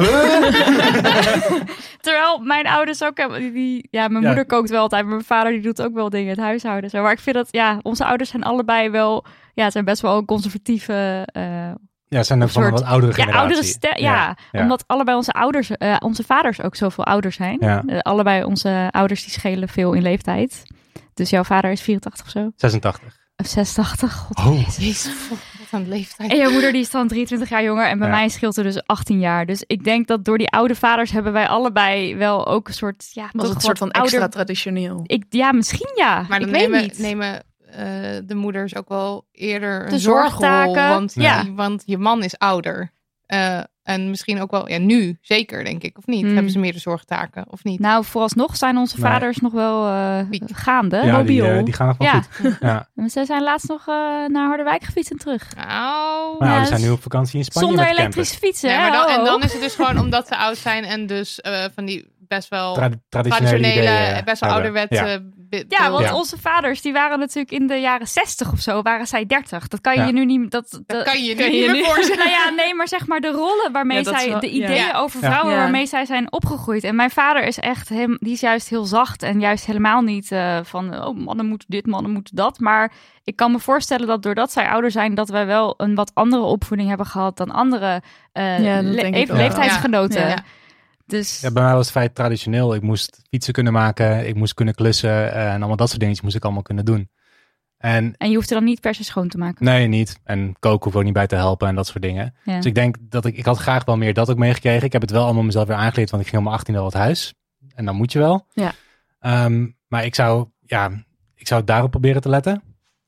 Terwijl mijn ouders ook hebben, die, die, ja, mijn ja. moeder kookt wel altijd, maar mijn vader die doet ook wel dingen in het huishouden. Zo. Maar ik vind dat, ja, onze ouders zijn allebei wel, ja, zijn best wel conservatieve. Uh, Ja, zijn ook van een wat oudere generatie. Ja, oudere ste- ja, ja, ja, omdat allebei onze ouders, uh, onze vaders ook zoveel ouder zijn. Ja. Uh, allebei onze ouders die schelen veel in leeftijd. Dus jouw vader is vierentachtig of zo? zesentachtig. Of zesentachtig, god oh. Jezus, wat een leeftijd. En jouw moeder die is dan drieëntwintig jaar jonger en bij ja. mij scheelt er dus achttien jaar. Dus ik denk dat door die oude vaders hebben wij allebei wel ook een soort, ja, was toch een soort van ouder... extra traditioneel. Ik, ja, misschien ja. Maar dan ik nemen, weet niet. nemen uh, de moeders ook wel eerder een de zorgrol, want, ja. want je man is ouder. Uh, en misschien ook wel, ja, nu zeker denk ik, of niet? Hmm. Hebben ze meer de zorgtaken, of niet? Nou, vooralsnog zijn onze nee. vaders nog wel uh, gaande, ja, mobiel. Die, uh, die gaan nog wel ja. goed. Ja. Ze zijn laatst nog uh, naar Harderwijk gefietst en terug. Oh, nou, ja, we zijn nu op vakantie in Spanje zonder met elektrische fietsen. Ja, hè? maar dan, oh. en dan is het dus gewoon omdat ze oud zijn en dus uh, van die best wel Tra- traditionele, traditionele ideeën, best wel hebben. ouderwetse ja. Ja, want Ja. onze vaders, die waren natuurlijk in de jaren zestig of zo, waren zij dertig. Dat kan je Ja. nu niet... Dat, dat, Dat kan je nu kan niet meer voorstellen. Nou ja, nee, maar zeg maar de rollen waarmee Ja, dat is zij... wel- de ja. ideeën Ja. over vrouwen Ja. waarmee zij zijn opgegroeid. En mijn vader is echt... Hem, die is juist heel zacht en juist helemaal niet uh, van... Oh, mannen moeten dit, mannen moeten dat. Maar ik kan me voorstellen dat doordat zij ouder zijn... dat wij wel een wat andere opvoeding hebben gehad dan andere uh, Ja, dat le- denk ik even wel. leeftijdsgenoten. Ja. Ja. Dus Ja, bij mij was het vrij traditioneel. Ik moest fietsen kunnen maken, ik moest kunnen klussen en allemaal dat soort dingetjes moest ik allemaal kunnen doen. En en je hoeft er dan niet per se schoon te maken. nee, niet. En koken hoef ik ook niet bij te helpen en dat soort dingen. Ja. Dus ik denk dat ik, ik had graag wel meer dat ook meegekregen. Ik heb het wel allemaal mezelf weer aangeleerd, want ik ging om mijn achttiende al het huis. En dan moet je wel. Ja. Um, maar ik zou, ja, ik zou daarop proberen te letten.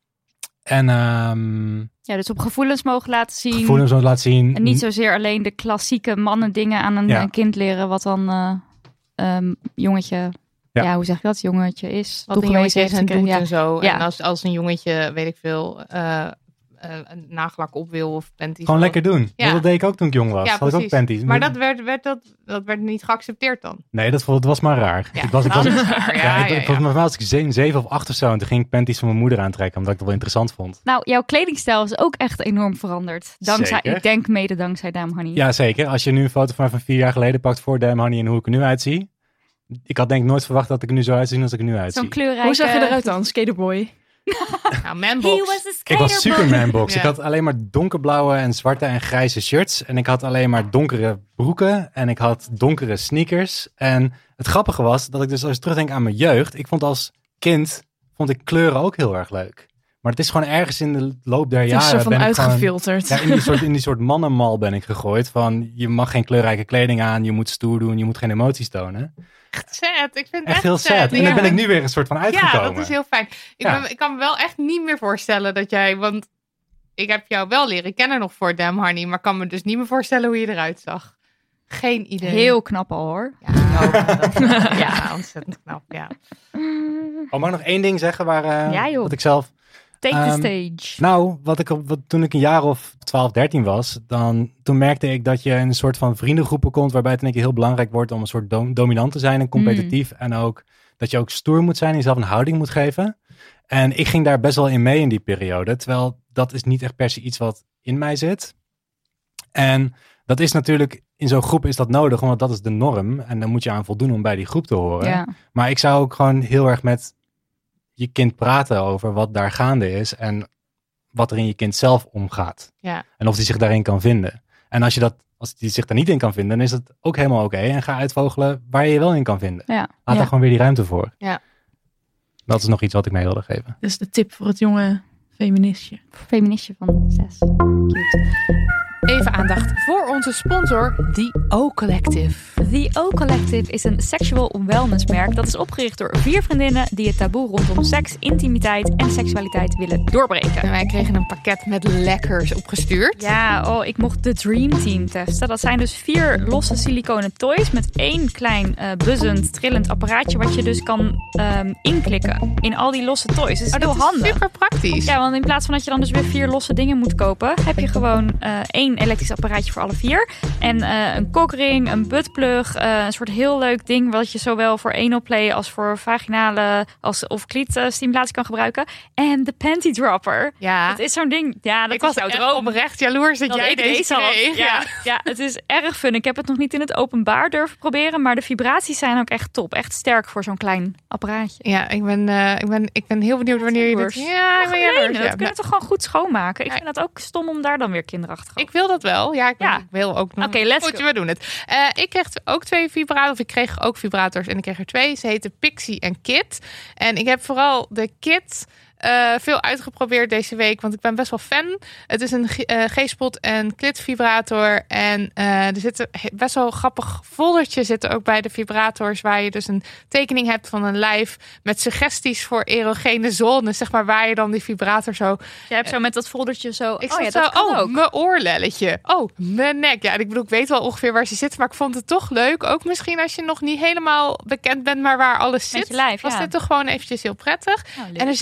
En um, Ja, dus op gevoelens mogen laten zien. gevoelens zo laten zien. En niet zozeer alleen de klassieke mannen dingen aan een, Ja. een kind leren. Wat dan uh, um, jongetje... Ja. Ja. hoe zeg ik dat? Jongetje is. Wat een toegewezen jongetje is en heeft doet gekregen. en zo. Ja. En als, als een jongetje, weet ik veel, uh, uh, een nagellak op wil of panties. Gewoon wil. lekker doen. Ja. Dat deed ik ook toen ik jong was. Ja, Had ik ook precies. panties. Maar dat werd, werd, dat, dat werd niet geaccepteerd dan. Nee, dat, dat was maar raar. Ja, ik was, ik dat was, is raar. Ja, ja, ik, ja, ja. volgens mij was ik zeven, zeven of acht of zo. En toen ging ik panties van mijn moeder aantrekken, omdat ik dat wel interessant vond. Nou, jouw kledingstijl is ook echt enorm veranderd. Dankzij, Zeker. ik denk mede dankzij Dame Honey. Ja, zeker. Als je nu een foto van mij van vier jaar geleden pakt voor Damn Honey en hoe ik er nu uitzie. Ik had denk ik nooit verwacht dat ik er nu zo uitzie als ik er nu uitzie. Zo'n kleurrijke... Hoe zag je eruit dan, skaterboy? Nou, He manbox. was a Ik skater was Superman box. Ja. Ik had alleen maar donkerblauwe en zwarte en grijze shirts. En ik had alleen maar donkere broeken. En ik had donkere sneakers. En het grappige was dat ik dus als ik terugdenk aan mijn jeugd. Ik vond als kind, vond ik kleuren ook heel erg leuk. Maar het is gewoon ergens in de loop der Het is jaren. er zo van ben ik gewoon- uitgefilterd. Ja, in die soort, in die soort mannenmal ben ik gegooid. Van je mag geen kleurrijke kleding aan. Je moet stoer doen. Je moet geen emoties tonen. Echt sad. Ik vind het Echt echt, heel sad. En Ja. daar ben ik nu weer een soort van uitgekomen. Ja, dat is heel fijn. Ik, Ja. ben, ik kan me wel echt niet meer voorstellen dat jij... Want ik heb jou wel leren kennen nog voor Damn Honey. Maar kan me dus niet meer voorstellen hoe je eruit zag. Geen idee. Heel knap al, hoor. Ja, nou, dat- ja, ontzettend knap. Ja. Oh, mag ik nog één ding zeggen waar, uh, Ja, joh. wat ik zelf... Take the Um, stage. Nou, wat ik, op- wat, toen ik een jaar of twaalf, dertien was, dan, toen merkte ik dat je in een soort van vriendengroepen komt, waarbij het in één keer heel belangrijk wordt om een soort dom- dominant te zijn en competitief. En ook dat je ook stoer moet zijn en jezelf een houding moet geven. En ik ging daar best wel in mee in die periode, terwijl dat is niet echt per se iets wat in mij zit. En dat is natuurlijk, in zo'n groep is dat nodig, omdat dat is de norm. En dan moet je aan voldoen om bij die groep te horen. Ja. Maar ik zou ook gewoon heel erg met je kind praten over wat daar gaande is en wat er in je kind zelf omgaat. Ja. En of die zich daarin kan vinden. En als je dat, als die zich daar niet in kan vinden, dan is dat ook helemaal oké. En ga uitvogelen waar je je wel in kan vinden. Ja. Laat Ja. daar gewoon weer die ruimte voor. Ja. Dat is nog iets wat ik mee wilde geven. Dat is de tip voor het jonge feministje. Feministje van zes. Cute. Even aandacht voor onze sponsor, The O Collective. The O Collective is een sexual wellness merk dat is opgericht door vier vriendinnen die het taboe rondom seks, intimiteit en seksualiteit willen doorbreken. En wij kregen een pakket met lekkers opgestuurd. Ja, oh, ik mocht de Dream Team testen. Dat zijn dus vier losse siliconen toys met één klein uh, buzzend, trillend apparaatje wat je dus kan um, inklikken in al die losse toys. Dat is Oh, heel dat is handig. super praktisch. Ja, want in plaats van dat je dan dus weer vier losse dingen moet kopen, heb je gewoon uh, één elektrisch apparaatje voor alle vier. En uh, een kokring, een buttplug, uh, een soort heel leuk ding wat je zowel voor anal play als voor vaginale als, of klietstimulatie kan gebruiken. En de panty dropper. Ja. Dat is zo'n ding. Ja, dat ik is was jouw echt droom. oprecht jaloers dat, Dat jij ik deze deze had. kreeg. Ja, Ja. ja, het is erg fun. Ik heb het nog niet in het openbaar durven proberen, maar de vibraties zijn ook echt top. Echt sterk voor zo'n klein apparaatje. Ja, ik ben, uh, ik, ben, ik ben heel benieuwd wanneer je dit... Jaloers. Ja, ik ben jaloers. Nee, Ja. dat kunnen we toch gewoon goed schoonmaken. Ik Ja. vind dat ook stom om daar dan weer kinderachtig over. Ik wil dat wel. Ja, ik, Ja. ik wil ook nog. Oké, let's Goed, go. we doen het. Uh, ik kreeg ook twee vibrators. Of ik kreeg ook vibrators en ik kreeg er twee. Ze heten Pixie en Kit. En ik heb vooral de Kit uh, veel uitgeprobeerd deze week, want ik ben best wel fan. Het is een uh, G-spot en Klit vibrator. En uh, er zitten best wel grappig foldertje zitten ook bij de vibrators, waar je dus een tekening hebt van een lijf met suggesties voor erogene zones, zeg maar, waar je dan die vibrator zo... Je hebt zo met dat foldertje zo... Ik oh zat ja, zo, dat kan oh, ook. mijn oorlelletje. Oh, mijn nek. Ja, ik bedoel, ik weet wel ongeveer waar ze zit, maar ik vond het toch leuk. Ook misschien als je nog niet helemaal bekend bent, maar waar alles Met zit. je lijf, was ja. dit toch gewoon eventjes heel prettig. Nou, leuk. En er zitten oprecht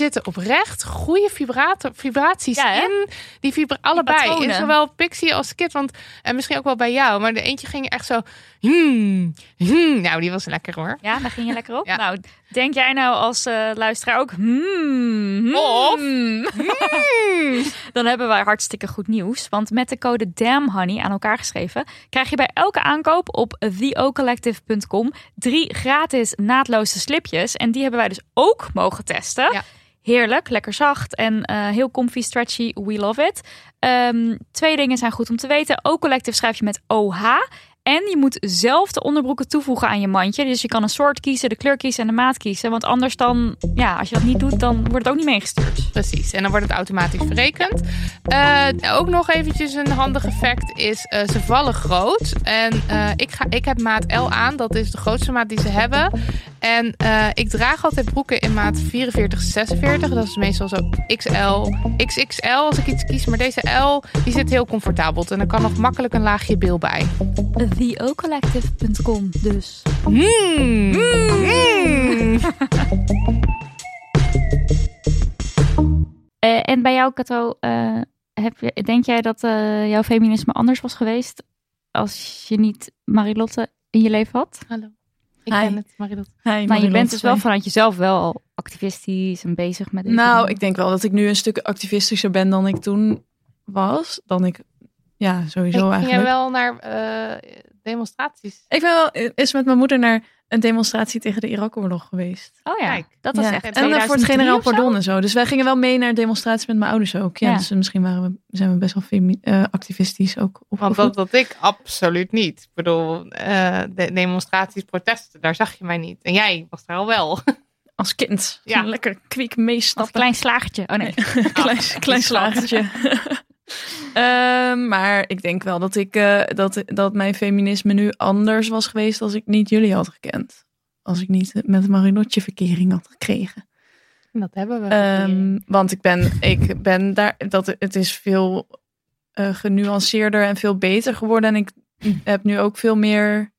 oprecht goede vibrato- vibraties Ja, hè? in die vibra- allebei. patronen. In zowel Pixie als Kit. Want, en misschien ook wel bij jou. Maar de eentje ging echt zo... Hmm, hmm. Nou, die was lekker hoor. Ja, daar ging je lekker op. Ja. Nou, denk jij nou als uh, luisteraar ook... Hmm, hmm. Of- Dan hebben wij hartstikke goed nieuws. Want met de code DAMNHoney aan elkaar geschreven... krijg je bij elke aankoop op the o collective punt com... drie gratis naadloze slipjes. En die hebben wij dus ook mogen testen. Ja. Heerlijk, lekker zacht en uh, heel comfy, stretchy. We love it. Um, twee dingen zijn goed om te weten. O Collective schrijf je met O H... En je moet zelf de onderbroeken toevoegen aan je mandje. Dus je kan een soort kiezen, de kleur kiezen en de maat kiezen. Want anders dan, ja, als je dat niet doet, dan wordt het ook niet meegestuurd. Precies, en dan wordt het automatisch verrekend. Uh, ook nog eventjes een handig effect is, uh, ze vallen groot. En uh, ik, ga, ik heb maat L aan, dat is de grootste maat die ze hebben. En uh, ik draag altijd broeken in maat vierenveertig zesenveertig. Dat is meestal zo X L, X X L als ik iets kies. Maar deze L, die zit heel comfortabel. En er kan nog makkelijk een laagje bil bij. the o collective punt com dus. Mm. Mm. uh, en bij jou, Kato, uh, heb je, denk jij dat uh, jouw feminisme anders was geweest als je niet Marilotte in je leven had? Hallo. Ik Hi. ken het, Marilotte. Hi, Maar je bent dus wel vanuit jezelf wel al activistisch en bezig met deze Nou, dingen. ik denk wel dat ik nu een stuk activistischer ben dan ik toen was. Dan ik, ja, sowieso Ging eigenlijk. je wel naar uh, demonstraties? Ik ben wel eens met mijn moeder naar een demonstratie tegen de Irak-oorlog geweest. Oh ja, Kijk. dat was Ja. echt En dan voor het tweeduizend drie generaal of zo? pardon en zo. Dus wij gingen wel mee naar demonstraties met mijn ouders ook. Ja, Ja. Dus misschien waren we, zijn we best wel femi- uh, activistisch ook Want opgevoed. dat, dat ik absoluut niet. Ik bedoel, uh, de demonstraties, protesten, daar zag je mij niet. En jij was er al wel. Als kind. Ja. Lekker kwiek Als meestappen. klein slagertje. Oh nee. klein, klein slagertje. um, maar ik denk wel dat, ik, uh, dat, dat mijn feminisme nu anders was geweest als ik niet jullie had gekend. Als ik niet met Marinotje verkering had gekregen. Dat hebben we. Um, want ik ben, ik ben daar, dat, het is veel uh, genuanceerder en veel beter geworden. En ik heb nu ook veel meer...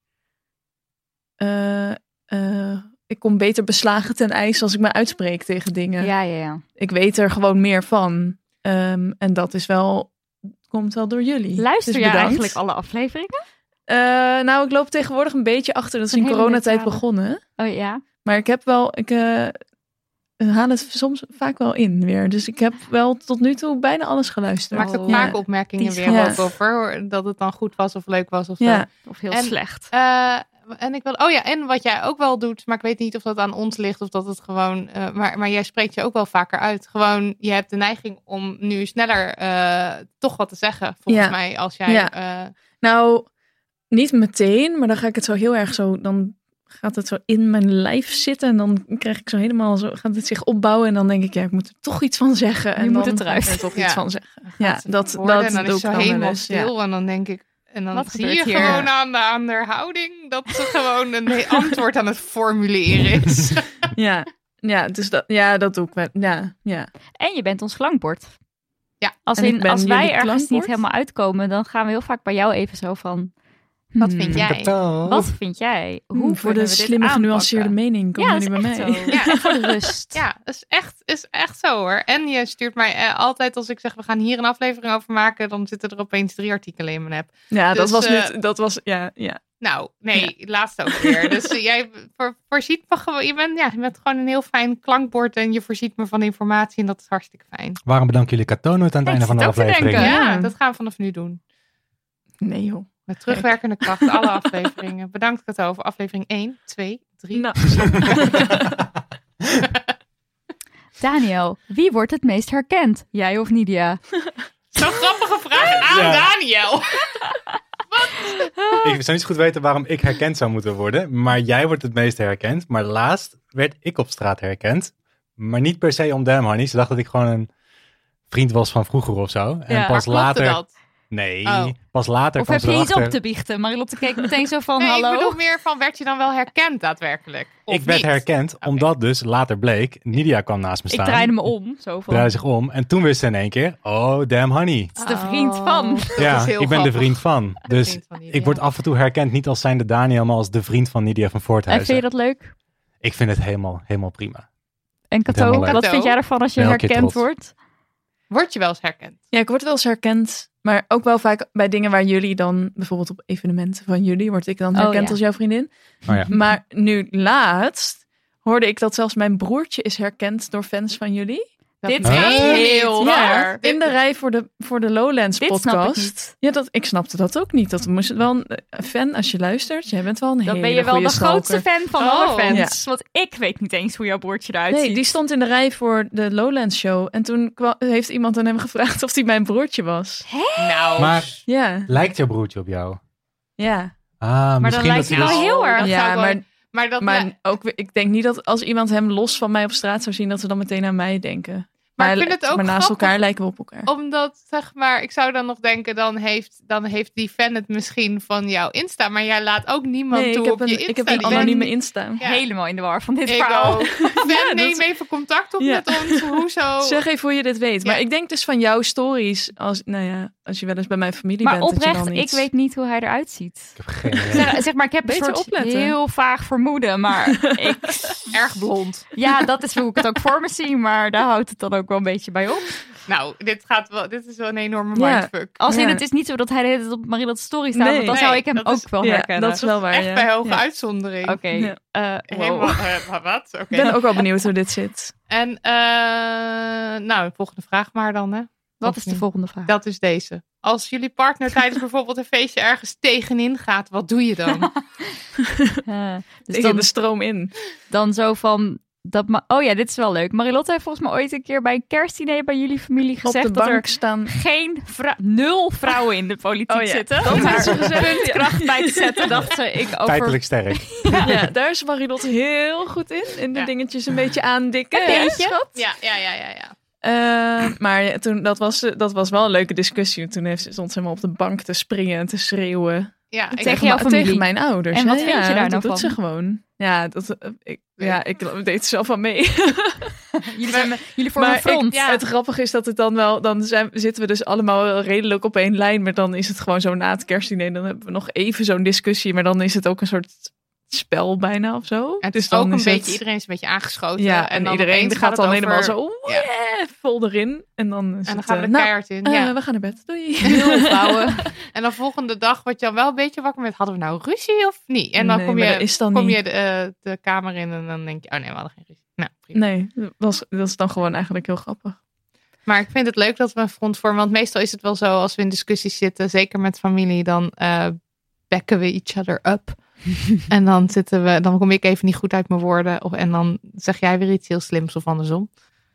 Uh, uh, ik kom beter beslagen ten ijs als ik me uitspreek tegen dingen. Ja, ja, ja. Ik weet er gewoon meer van. Um, en dat is wel, komt wel door jullie. Luister Dus jij bedankt. eigenlijk alle afleveringen? Uh, nou, ik loop tegenwoordig een beetje achter. Dat is Een in hele coronatijd mentale. begonnen. Oh ja. Maar ik heb wel, ik uh, haal het soms vaak wel in weer. Dus ik heb wel tot nu toe bijna alles geluisterd. maakt ook Ja. vaak opmerkingen Die- weer ja. ook over. Dat het dan goed was of leuk was of zo. Ja. Of heel En- slecht. Uh, en ik wil, oh ja, en wat jij ook wel doet, maar ik weet niet of dat aan ons ligt of dat het gewoon, uh, maar, maar jij spreekt je ook wel vaker uit. Gewoon, je hebt de neiging om nu sneller uh, toch wat te zeggen, volgens Ja. mij, als jij. Ja. Uh, Nou, niet meteen, maar dan ga ik het zo heel erg zo, dan gaat het zo in mijn lijf zitten en dan krijg ik zo helemaal zo, gaat het zich opbouwen en dan denk ik, ja, ik moet er toch iets van zeggen. En Nu moet dan het eruit. ga ik er toch Ja. iets van zeggen. gaat Ja, ze dat, verwoorden dat en dan doe is ik zo dan wel helemaal eens, ja. stil en dan denk ik. En dan Wat zie je gebeurt hier? gewoon aan de, aan de houding dat ze gewoon een antwoord aan het formuleren is. Ja, ja, dus dat, ja, dat doe ik wel. Ja, ja. En je bent ons klankbord. Ja. Als, En ik in, ben als wij jullie ergens klankbord? niet helemaal uitkomen, dan gaan we heel vaak bij jou even zo van... Wat hmm, vind jij? Wat vind jij? Hoe Hoe voor kunnen de we dit slimme aanpakken? genuanceerde mening komen Ja, jullie dat bij is mij. echt zo. Ja. Ja, voor de rust. Ja, dat is echt, is echt zo hoor. En je stuurt mij eh, altijd als ik zeg we gaan hier een aflevering over maken, dan zitten er opeens drie artikelen in mijn app. Ja, dat Dus, was eh, net, dat was, ja, ja. Nou, nee, laatst ook weer. Dus uh, jij voor, voorziet me gewoon, je bent, ja, je bent gewoon een heel fijn klankbord en je voorziet me van informatie en dat is hartstikke fijn. Waarom bedanken jullie Kato nooit aan het Ik einde van de zit ook te aflevering? denken. Ja, Ja. dat gaan we vanaf nu doen. Nee joh. Met terugwerkende kracht, alle afleveringen. Bedankt Kato voor aflevering één, twee, drie. Nou, Daniel, wie wordt het meest herkend? Jij of Nidia? Zo'n grappige vraag aan Ja. Daniel. Ik zou niet goed weten waarom ik herkend zou moeten worden. Maar jij wordt het meest herkend. Maar laatst werd ik op straat herkend. Maar niet per se om Damn Honey. Ze dacht dat ik gewoon een vriend was van vroeger of zo. En Ja, pas Klopte later... dat? Nee, Oh. pas later Of kwam heb ze je iets erachter. op te biechten? Marilotte keek meteen zo van, Nee, hallo? ik bedoel meer van, werd je dan wel herkend daadwerkelijk? Of Ik werd niet? herkend, Oké. omdat dus later bleek... Nidia kwam naast me Ik staan. draaide me om. Zo van, Draaide zich om. En toen wist ze in één keer... Oh, Damn Honey. het is de vriend van. Dat Ja, is heel ik ben de grappig. vriend van. Dus vriend van Nidia. ik word af en toe herkend niet als zijnde Daniel... maar als de vriend van Nidia van En Voorthuizen. vind je dat leuk? Ik vind het helemaal, helemaal prima. En Cato, Helemaal leuk. wat Cato? vind jij ervan als je Ben elke keer herkend trots. wordt? Word je wel eens herkend? Ja, ik word wel eens herkend. Maar ook wel vaak bij dingen waar jullie dan... bijvoorbeeld op evenementen van jullie... word ik dan Oh, herkend ja. als jouw vriendin. Oh ja. Maar nu laatst hoorde ik dat zelfs mijn broertje is herkend door fans van jullie. Dat Dit meen gaat je heel niet. ver. Dit- In de rij voor de, voor de Lowlands Dit podcast. snap ik niet. Ja, dat, ik snapte dat ook niet. Dat moest wel een fan, als je luistert. Jij bent wel een Dan hele ben je wel goede de grootste stalker. fan van Oh. alle fans. Want ik weet niet eens hoe jouw broertje eruit Nee, ziet. die stond in de rij voor de Lowlands show. En toen kwa- heeft iemand aan hem gevraagd of hij mijn broertje was. Nou, Maar Ja, lijkt jouw broertje op jou? ja. Ah, Maar dan misschien lijkt dat hij hij wel dus- heel erg. dat Ja, zou wel- maar, maar dat maar ook, weer- ik denk niet dat als iemand hem los van mij op straat zou zien... dat ze dan meteen aan mij denken. Maar ik vind het ook maar naast grappig. elkaar lijken we op elkaar. Omdat, zeg maar, ik zou dan nog denken, dan heeft, dan heeft die fan het misschien van jouw Insta. Maar jij laat ook niemand Nee, toe ik heb op een, je Insta. ik heb een Die anonieme fan- Insta. Ja. Helemaal in de war van dit Ik verhaal. ook. Fan, Ja, neem dat- even contact op Ja. met ons. Hoezo? Zeg even hoe je dit weet. Maar Ja. ik denk dus van jouw stories, als, nou ja, als je wel eens bij mijn familie Maar bent, dat je oprecht, dan ik iets... weet niet hoe hij eruit ziet. Ik heb geen idee. Zeg, zeg maar, ik heb een Beter soort opletten. heel vaag vermoeden. Maar ik, Erg blond. ja, dat is hoe ik het ook voor me zie. Maar daar houdt het dan ook wel een beetje bij op. Nou, dit, gaat wel, dit is wel een enorme Ja. mindfuck. Als in, Ja. het is niet zo dat hij de hele tijd op Marilotte story staat. Nee. Want dan Nee, zou ik hem dat ook is- wel Ja, herkennen. dat is wel waar, Echt ja. bij hoge Ja. uitzondering. Oké. Ja. eh, wow. Helemaal, eh, wat? Oké. Ik ben ook wel benieuwd hoe dit zit. En, eh, nou, volgende vraag maar dan, hè. Wat Of is de niet? volgende vraag? Dat is deze. Als jullie partner tijdens bijvoorbeeld een feestje ergens tegenin gaat, wat doe je dan? Eh, dus Tegen dan, de stroom in. dan zo van... Dat ma- oh ja, dit is wel leuk. Marilotte heeft volgens mij ooit een keer bij een kerstdiner bij jullie familie Op gezegd de dat bank er staan. geen vrou- nul vrouwen in de politiek Oh ja, zitten. dat Om heeft ze haar gezegd, puntkracht bij te zetten, dacht ze. Ik over... Tijdelijk sterk. Ja, daar is Marilotte heel goed in. In de Ja. dingetjes een beetje aandikken. Een hè, beetje. schat? Ja, ja, ja, ja, ja. Eh, maar ja, toen, dat, was, dat was wel een leuke discussie. Toen heeft ze stond ze helemaal op de bank te springen en te schreeuwen. Ja, ik Tegen jouw Ma- familie. tegen mijn ouders. En wat hè? vind je Ja, daar dat nou doet van? ze gewoon. Ja, dat, eh, ik, ja, ik deed er zelf van mee. Jullie, zijn, jullie vormen een Maar ik- front. ja. Het grappige is dat het dan wel, dan zijn, zitten we dus allemaal redelijk op één lijn, maar dan is het gewoon zo na het kerstdiner, dan hebben we nog even zo'n discussie, maar dan is het ook een soort spel bijna of zo. Het dus is dan ook een is het- beetje, iedereen is een beetje aangeschoten. ja, en, dan iedereen opeens gaat dan het helemaal over- zo oeh, Ja. yeah, vol erin. En dan is En dan het, gaan we eh, er nou, keihard in. eh, ja. we gaan naar bed. Doei. Nul vrouwen. En dan volgende dag word je dan wel een beetje wakker met, hadden we nou ruzie of niet? En dan Nee, kom maar je, dat is dan kom niet. je de, eh, de kamer in en dan denk je, oh nee, we hadden geen ruzie. Nou, prima. Nee, dat, was, dat is dan gewoon eigenlijk heel grappig. Maar ik vind het leuk dat we een front vormen. Want meestal is het wel zo als we in discussies zitten, zeker met familie, dan eh backen we each other up. En dan zitten we, dan kom ik even niet goed uit mijn woorden. Of, en dan zeg jij weer iets heel slims of andersom.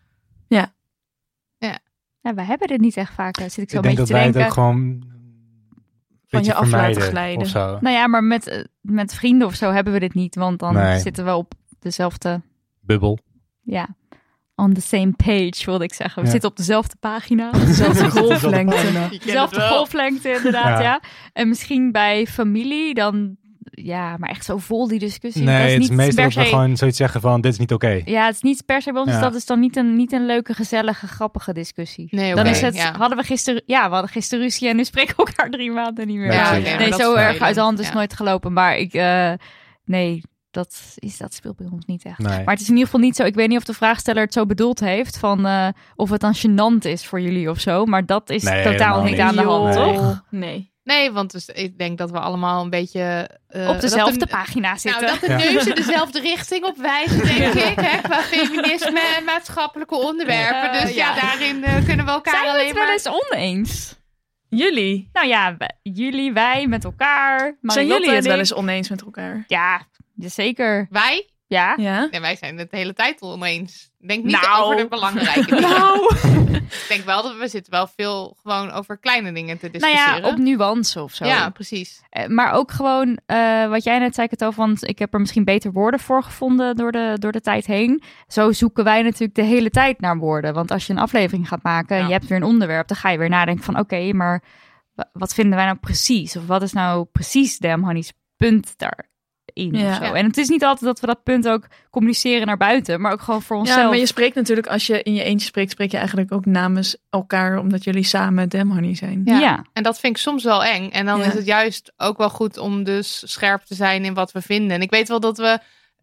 Ja, we hebben dit niet echt vaak. Daar zit ik zo Ik een denk beetje dat te wij het denken. ook gewoon een beetje je af laten vermijden glijden. of zo. Nou ja, maar met, eh, met vrienden of zo hebben we dit niet. Want dan Nee. zitten we op dezelfde... Bubbel. Ja, on the same page wilde ik zeggen. We Ja. zitten op dezelfde pagina. Dezelfde golflengte. Dezelfde golflengte inderdaad, ja. Ja. En misschien bij familie dan... Ja, maar echt zo vol die discussie. Nee, dat is het niet is meestal per dat we se... gewoon zoiets zeggen van dit is niet oké. Ja, het is niet per se bij ons. Ja. Dus dat is dan niet een, niet een leuke, gezellige, grappige discussie. Nee, Dan oké, is het, ja. hadden we gisteren, ja, we hadden gisteren ruzie en nu spreken we elkaar drie maanden niet meer. Ja, Ja, precies. oké, maar nee, dat zo is erg vervelend. uit de hand is Ja. nooit gelopen. Maar ik, eh, nee, dat, is, dat speelt bij ons niet echt. Nee. Maar het is in ieder geval niet zo, ik weet niet of de vraagsteller het zo bedoeld heeft, van eh, of het dan gênant is voor jullie of zo. Maar dat is Nee, totaal helemaal niet niet. aan de hand, Nee. toch? Nee. Nee, want dus, ik denk dat we allemaal een beetje... eh, Op dezelfde dat de- pagina zitten. Nou, dat de neuzen dezelfde richting op wijzen, denk ik. Hè, qua feminisme en maatschappelijke onderwerpen. Eh, Dus ja, ja. daarin eh, kunnen we elkaar Zijn we alleen het wel maar... eens oneens? Jullie? Nou ja, wij- jullie, wij met elkaar. Zijn Marilotte jullie het en wel ik. eens oneens met elkaar? Ja, zeker. Wij? Ja. Ja? Nee, wij zijn het de hele tijd oneens. Ik denk niet Nou. over de belangrijke dingen. Nou. Ik denk wel dat we zitten wel veel gewoon over kleine dingen te Nou discussiëren. ja, op nuance of zo. Ja, precies. Eh, Maar ook gewoon, eh, wat jij net zei, Kato, want ik heb er misschien beter woorden voor gevonden door de, door de tijd heen. Zo zoeken wij natuurlijk de hele tijd naar woorden. Want als je een aflevering gaat maken en Ja. je hebt weer een onderwerp, dan ga je weer nadenken van, oké, maar wa- wat vinden wij nou precies? Of wat is nou precies Damn Honey's punt daarin? Ja. Of zo. Ja. En het is niet altijd dat we dat punt ook communiceren naar buiten, maar ook gewoon voor onszelf. Ja, maar je spreekt natuurlijk, als je in je eentje spreekt, spreek je eigenlijk ook namens elkaar, omdat jullie samen Damn Honey zijn. Ja. Ja. En dat vind ik soms wel eng. En dan Ja. is het juist ook wel goed om dus scherp te zijn in wat we vinden. En ik weet wel dat we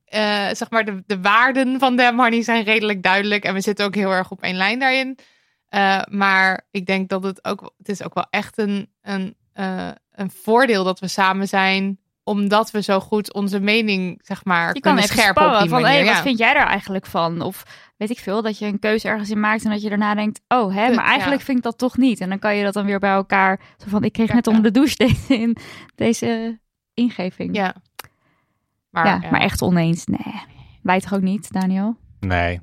uh, zeg maar de, de waarden van Damn Honey zijn redelijk duidelijk. En we zitten ook heel erg op één lijn daarin. Uh, maar ik denk dat het ook, het is ook wel echt een, een, uh, een voordeel dat we samen zijn. Omdat we zo goed onze mening, zeg maar, je kunnen kan even scherpen op sparren die van, manier. hey, ja. wat vind jij daar eigenlijk van? Of weet ik veel, dat je een keuze ergens in maakt en dat je daarna denkt, oh, hè, Kut, maar eigenlijk ja. vind ik dat toch niet. En dan kan je dat dan weer bij elkaar, zo van, ik kreeg Ja, net ja. onder de douche deze, in, deze ingeving. Ja. Maar, ja, ja. maar echt oneens, nee. Wij toch ook niet, Daniel? Nee.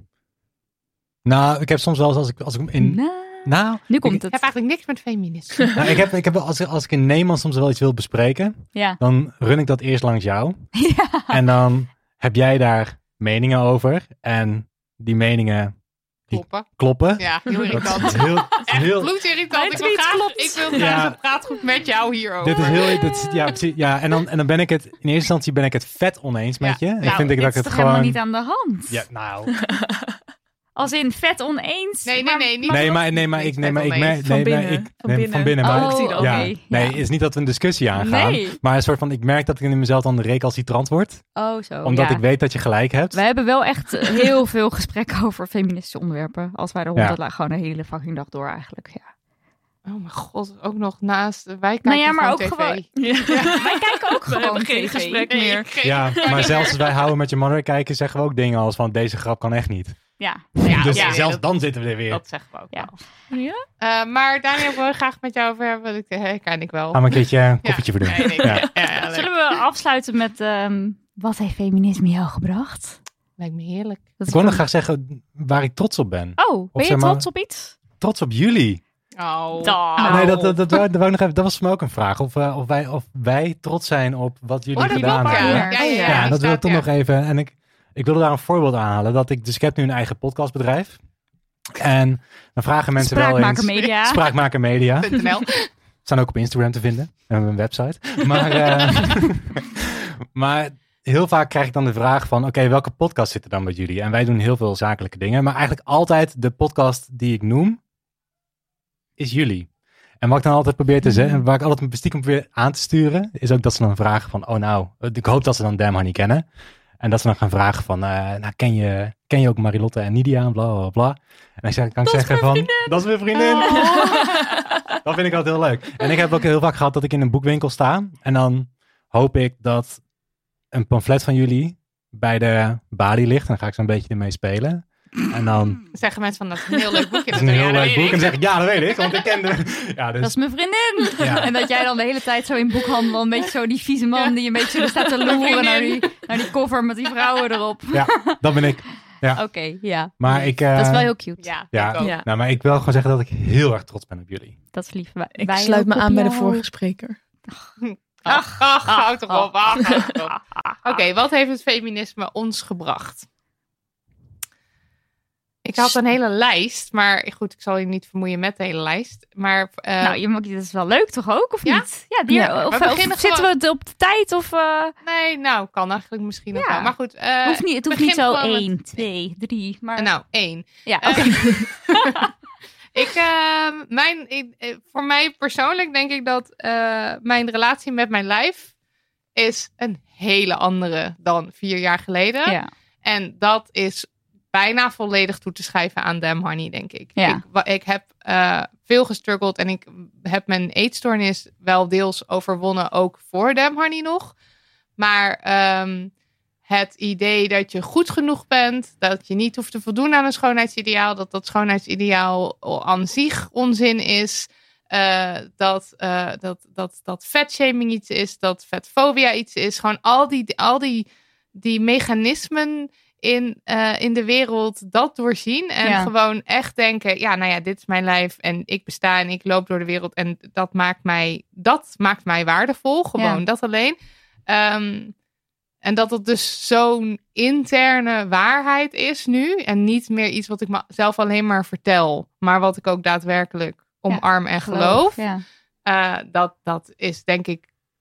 Nou, ik heb soms wel eens als ik, als ik in... Nou, Nou, nu komt Ik het. heb eigenlijk niks met feminisme. nou, ik heb, ik heb wel- als, ik- als ik in Neeman soms wel iets wil bespreken, Ja. dan run ik dat eerst langs jou. ja. En dan heb jij daar meningen over. En die meningen die Kloppen. kloppen. Ja, heel Dat irritant. is heel, Echt heel, bloedirritant. Mijn Ik wil tweet graag, klopt. ik wil Ja. graag een praatgroep met jou hierover. dit is heel, dit is, ja, precies, ja, en dan, en dan ben ik het, in eerste instantie ben ik het vet oneens met je. Ja. Ik Nou, vind ik dit dat ik is het toch gewoon... helemaal niet aan de hand? Ja, nou. Als in vet oneens? Nee, nee, Maar- nee, niet- Nee, maar, nee, maar ik, nee, maar ik merk... Van Nee, maar binnen. ik, Van nee, binnen. van binnen. Oh, Maar, Roept hij dan? ja, oké. nee, Ja. is niet dat we een discussie aangaan. Nee. Maar een soort van, ik merk dat ik in mezelf dan recalcitrant word. Oh, zo. Omdat ja. ik weet dat je gelijk hebt. We hebben wel echt heel veel gesprekken over feministische onderwerpen. Als wij de hond Ja. dat la- gewoon de hele fucking dag door eigenlijk. Ja. Oh mijn god, ook nog naast. Wij kijken Nou ja, maar ook gewoon tv. gewoon- Wij kijken ook We gewoon hebben geen tv. gesprek Nee, meer. ik geen- Ja, maar zelfs als wij houden met je mother kijken, zeggen we ook dingen als van deze grap kan echt niet. Ja. Ja, dus ja, zelfs dat- dan zitten we er weer. Dat zeggen we ook Ja. wel. Ja? Uh, maar Daniel, ik wil graag met jou over hebben. Dat ik- ken ik wel. Gaan we een keertje een koffietje voor doen. Nee, nee, Ja. ja. Ja, ja, leuk. Zullen we afsluiten met ehm, wat heeft feminisme jou gebracht? Lijkt me heerlijk. Dat Ik wil nog graag zeggen waar ik trots op ben. Oh, ben je zeg maar- trots op iets? Trots op jullie. Oh. Dan. Nee, dat, dat, dat, wou- dat, wou ik nog even, dat was voor mij ook een vraag. Of, uh, of, wij, of wij trots zijn op wat jullie Oh, dat gedaan klopt, ja. hebben. Ja, ja, ja, Ja, dat wil ik staat, toch ja. nog even. En ik, ik wilde daar een voorbeeld aan halen. Dat ik, dus ik heb nu een eigen podcastbedrijf. En dan vragen mensen wel Spraakmaker eens... Media. Spraakmaker Media. Punt N L. Staan ook op Instagram te vinden. We hebben een website. Maar, eh, maar heel vaak krijg ik dan de vraag van... Oké, welke podcast zit er dan met jullie? En wij doen heel veel zakelijke dingen. Maar eigenlijk altijd de podcast die ik noem... is jullie. En wat ik dan altijd probeer te zeggen... waar ik altijd mijn stiekem probeer aan te sturen... is ook dat ze dan vragen van... Oh nou, ik hoop dat ze dan Damn Honey kennen. En dat ze dan gaan vragen van... Uh, nou, ken je, ken je ook Marilotte en Nidia? En bla, bla, bla. En dan zeg, kan ik zeggen van... Dat is mijn vriendin. Dat vind ik altijd heel leuk. En ik heb ook heel vaak gehad dat ik in een boekwinkel sta. En dan hoop ik dat een pamflet van jullie bij de balie ligt. En dan ga ik zo'n beetje ermee spelen. En dan Zeggen mensen van, dat is een heel leuk boek. is het een heel leuk boek. En dan zeg ik, ja, dat weet ik. Want ik ken de... Ja, dus... Dat is mijn vriendin. Ja. En dat jij dan de hele tijd zo in boekhandel... een beetje zo die vieze man die een beetje er staat te loeren... naar die, naar die cover met die vrouwen erop. Ja, dat ben ik. Ja. Oké, ja. Maar ik... uh, Dat is wel heel cute. Ja, Ja, ik ook. Ja. nou, maar ik wil gewoon zeggen dat ik heel erg trots ben op jullie. Dat is lief. Wij- Ik wij sluit me ook op aan bij de jou. vorige spreker. Ach, ach, houd erop. ach, houd erop. Oké, wat heeft het feminisme ons gebracht? Ik had een hele lijst, maar goed, ik zal je niet vermoeien met de hele lijst. Maar uh, Nou, je mag, dat is wel leuk toch ook, of Ja? niet? Ja, die, Ja, of, we of beginnen zitten gewoon- we het op de tijd? Of, uh, nee, nou, kan eigenlijk misschien nog Ja. wel. Maar goed, uh, hoeft niet, het hoeft begin niet zo gewoon met- één, twee, drie. Maar... Nou, één. ja, Eh, oké. ik, uh, mijn, ik, voor mij persoonlijk denk ik dat uh, mijn relatie met mijn lijf is een hele andere dan vier jaar geleden. ja. En dat is bijna volledig toe te schrijven aan Damn Honey, denk ik. Ja. Ik, wa- ik heb uh, veel gestruggeld en ik heb mijn eetstoornis wel deels overwonnen, ook voor Damn Honey nog. Maar um, het idee dat je goed genoeg bent, dat je niet hoeft te voldoen aan een schoonheidsideaal, dat dat schoonheidsideaal aan zich onzin is, uh, dat, uh, dat, dat, dat vetshaming iets is, dat vetfobia iets is. Gewoon al die, al die, die mechanismen in, uh, in de wereld dat doorzien. En Ja. gewoon echt denken, ja, nou ja, dit is mijn lijf en ik besta en ik loop door de wereld. En dat maakt mij, dat maakt mij waardevol. Gewoon Ja. dat alleen. Um, en dat het dus zo'n interne waarheid is nu. En niet meer iets wat ik mezelf alleen maar vertel. Maar wat ik ook daadwerkelijk omarm en geloof. Ja. Uh, dat, dat is denk ik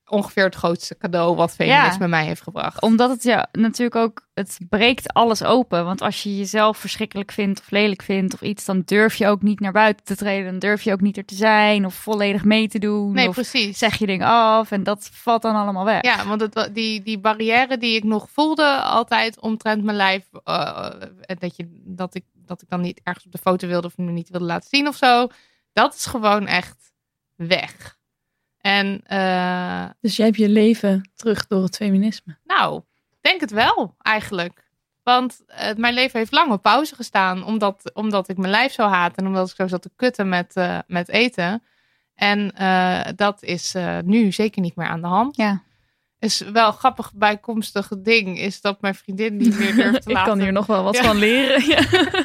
ongeveer het grootste cadeau wat feminisme Ja. mij heeft gebracht. Omdat het ja natuurlijk ook, het breekt alles open. Want als je jezelf verschrikkelijk vindt of lelijk vindt of iets, dan durf je ook niet naar buiten te treden. Dan durf je ook niet er te zijn of volledig mee te doen. Nee, of precies. zeg je dingen af en dat valt dan allemaal weg. Ja, want het, wa- die, die barrière die ik nog voelde altijd omtrent mijn lijf. Uh, dat, je, dat, ik, dat ik dan niet ergens op de foto wilde of me niet wilde laten zien of zo. Dat is gewoon echt weg. En uh, Dus jij hebt je leven terug door het feminisme. nou, ik denk het wel eigenlijk. Want uh, mijn leven heeft lang op pauze gestaan. Omdat, omdat ik mijn lijf zo haat. En omdat ik zo zat te kutten met, uh, met eten. En uh, dat is uh, nu zeker niet meer aan de hand. Ja. Is wel een grappig bijkomstig ding. Is dat mijn vriendin niet meer durft te Ik laten. kan hier nog wel wat Ja. van leren. Ja.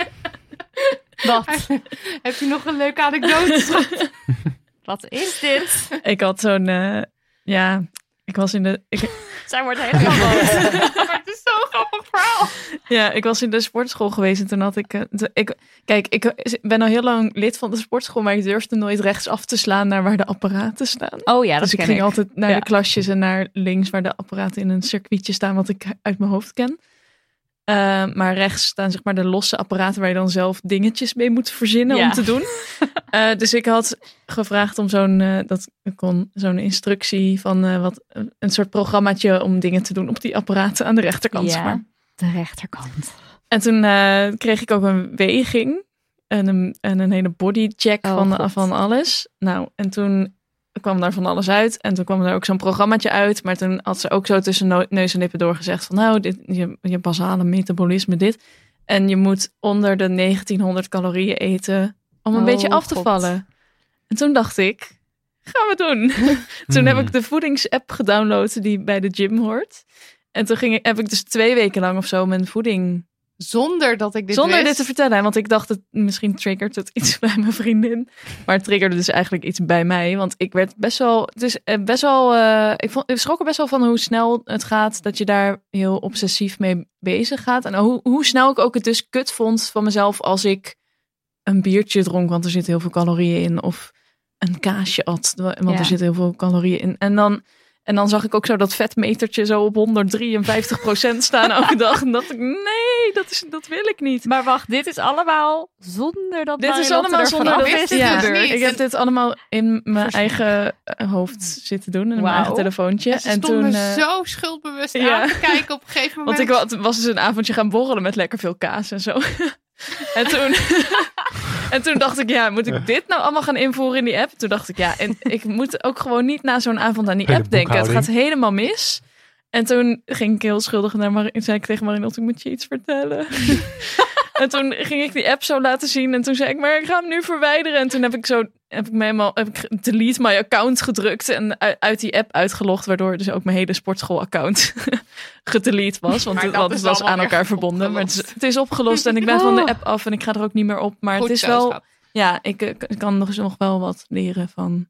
Wat? Heb je nog een leuke anekdote? schat? Wat is dit? Ik had zo'n... uh, ja, ik was in de... Ik, Zij wordt helemaal boos. Maar het is zo'n grappig verhaal. ja, ik was in de sportschool geweest en toen had ik... Uh, toen- ik kijk, ik ben al heel lang lid van de sportschool, maar ik durfde nooit rechtsaf te slaan naar waar de apparaten staan. Oh ja, dat dus ik ken ging ik. altijd naar Ja. de klasjes en naar links waar de apparaten in een circuitje staan wat ik uit mijn hoofd ken. Uh, maar rechts staan zeg maar de losse apparaten waar je dan zelf dingetjes mee moet verzinnen Ja. om te doen. Uh, dus ik had gevraagd om zo'n uh, dat ik kon zo'n instructie van uh, wat een soort programmaatje om dingen te doen op die apparaten aan de rechterkant. Ja, zeg maar. de rechterkant. En toen uh, kreeg ik ook een weging en een, en een hele bodycheck Oh, van, God. van alles. Nou, en toen kwam daar van alles uit. En toen kwam er ook zo'n programmaatje uit. Maar toen had ze ook zo tussen no- neus en lippen doorgezegd van nou, dit, je, je basale metabolisme dit. En je moet onder de negentienhonderd calorieën eten om een Oh, beetje af te God. vallen. En toen dacht ik, gaan we doen. Toen heb ik de voedingsapp gedownload die bij de gym hoort. En toen ging ik, heb ik dus twee weken lang of zo mijn voeding... Zonder dat ik dit Zonder wist. dit te vertellen, want ik dacht het misschien triggert het iets bij mijn vriendin, maar het triggerde dus eigenlijk iets bij mij, want ik werd best wel, het is eh, best wel, uh, ik vond, ik schrok er best wel van hoe snel het gaat dat je daar heel obsessief mee bezig gaat en hoe, hoe snel ik ook het dus kut vond van mezelf als ik een biertje dronk, want er zitten heel veel calorieën in, of een kaasje at, want Ja. er zitten heel veel calorieën in, en dan En dan zag ik ook zo dat vetmetertje zo op honderddrieënvijftig procent staan elke dag. En dacht ik, nee, dat, is, dat wil ik niet. Maar wacht, dit is allemaal zonder dat Dit is Marilotte allemaal ervan zonder af dat is dit ja, dus niet. ik heb dit allemaal in mijn Verstaan. eigen eh, hoofd zitten doen. In mijn Wauw. eigen telefoontje. En ze En stonden toen, eh, zo schuldbewust ja. aan te kijken op een gegeven moment. want ik wa- was dus een avondje gaan borrelen met lekker veel kaas en zo. en toen... En toen dacht ik, ja, moet ik dit nou allemaal gaan invoeren in die app? Toen dacht ik, ja, en ik moet ook gewoon niet na zo'n avond aan die Hele app denken. Het gaat boekhouding. helemaal mis. En toen ging ik heel schuldig naar Mar- zei ik tegen Marinotte, ik moet je iets vertellen. En toen ging ik die app zo laten zien. En toen zei ik, maar ik ga hem nu verwijderen. En toen heb ik zo, heb ik me helemaal, heb ik delete my account gedrukt. En uit, uit die app uitgelogd. Waardoor dus ook mijn hele sportschool account gedelete was. Want Maar het dat was, is was allemaal aan elkaar weer verbonden. Maar het is, opgelost. het is opgelost. En ik ben van de app af. En ik ga er ook niet meer op. Maar Goed het is zo, wel, schat. ja, ik, ik kan nog, nog wel wat leren van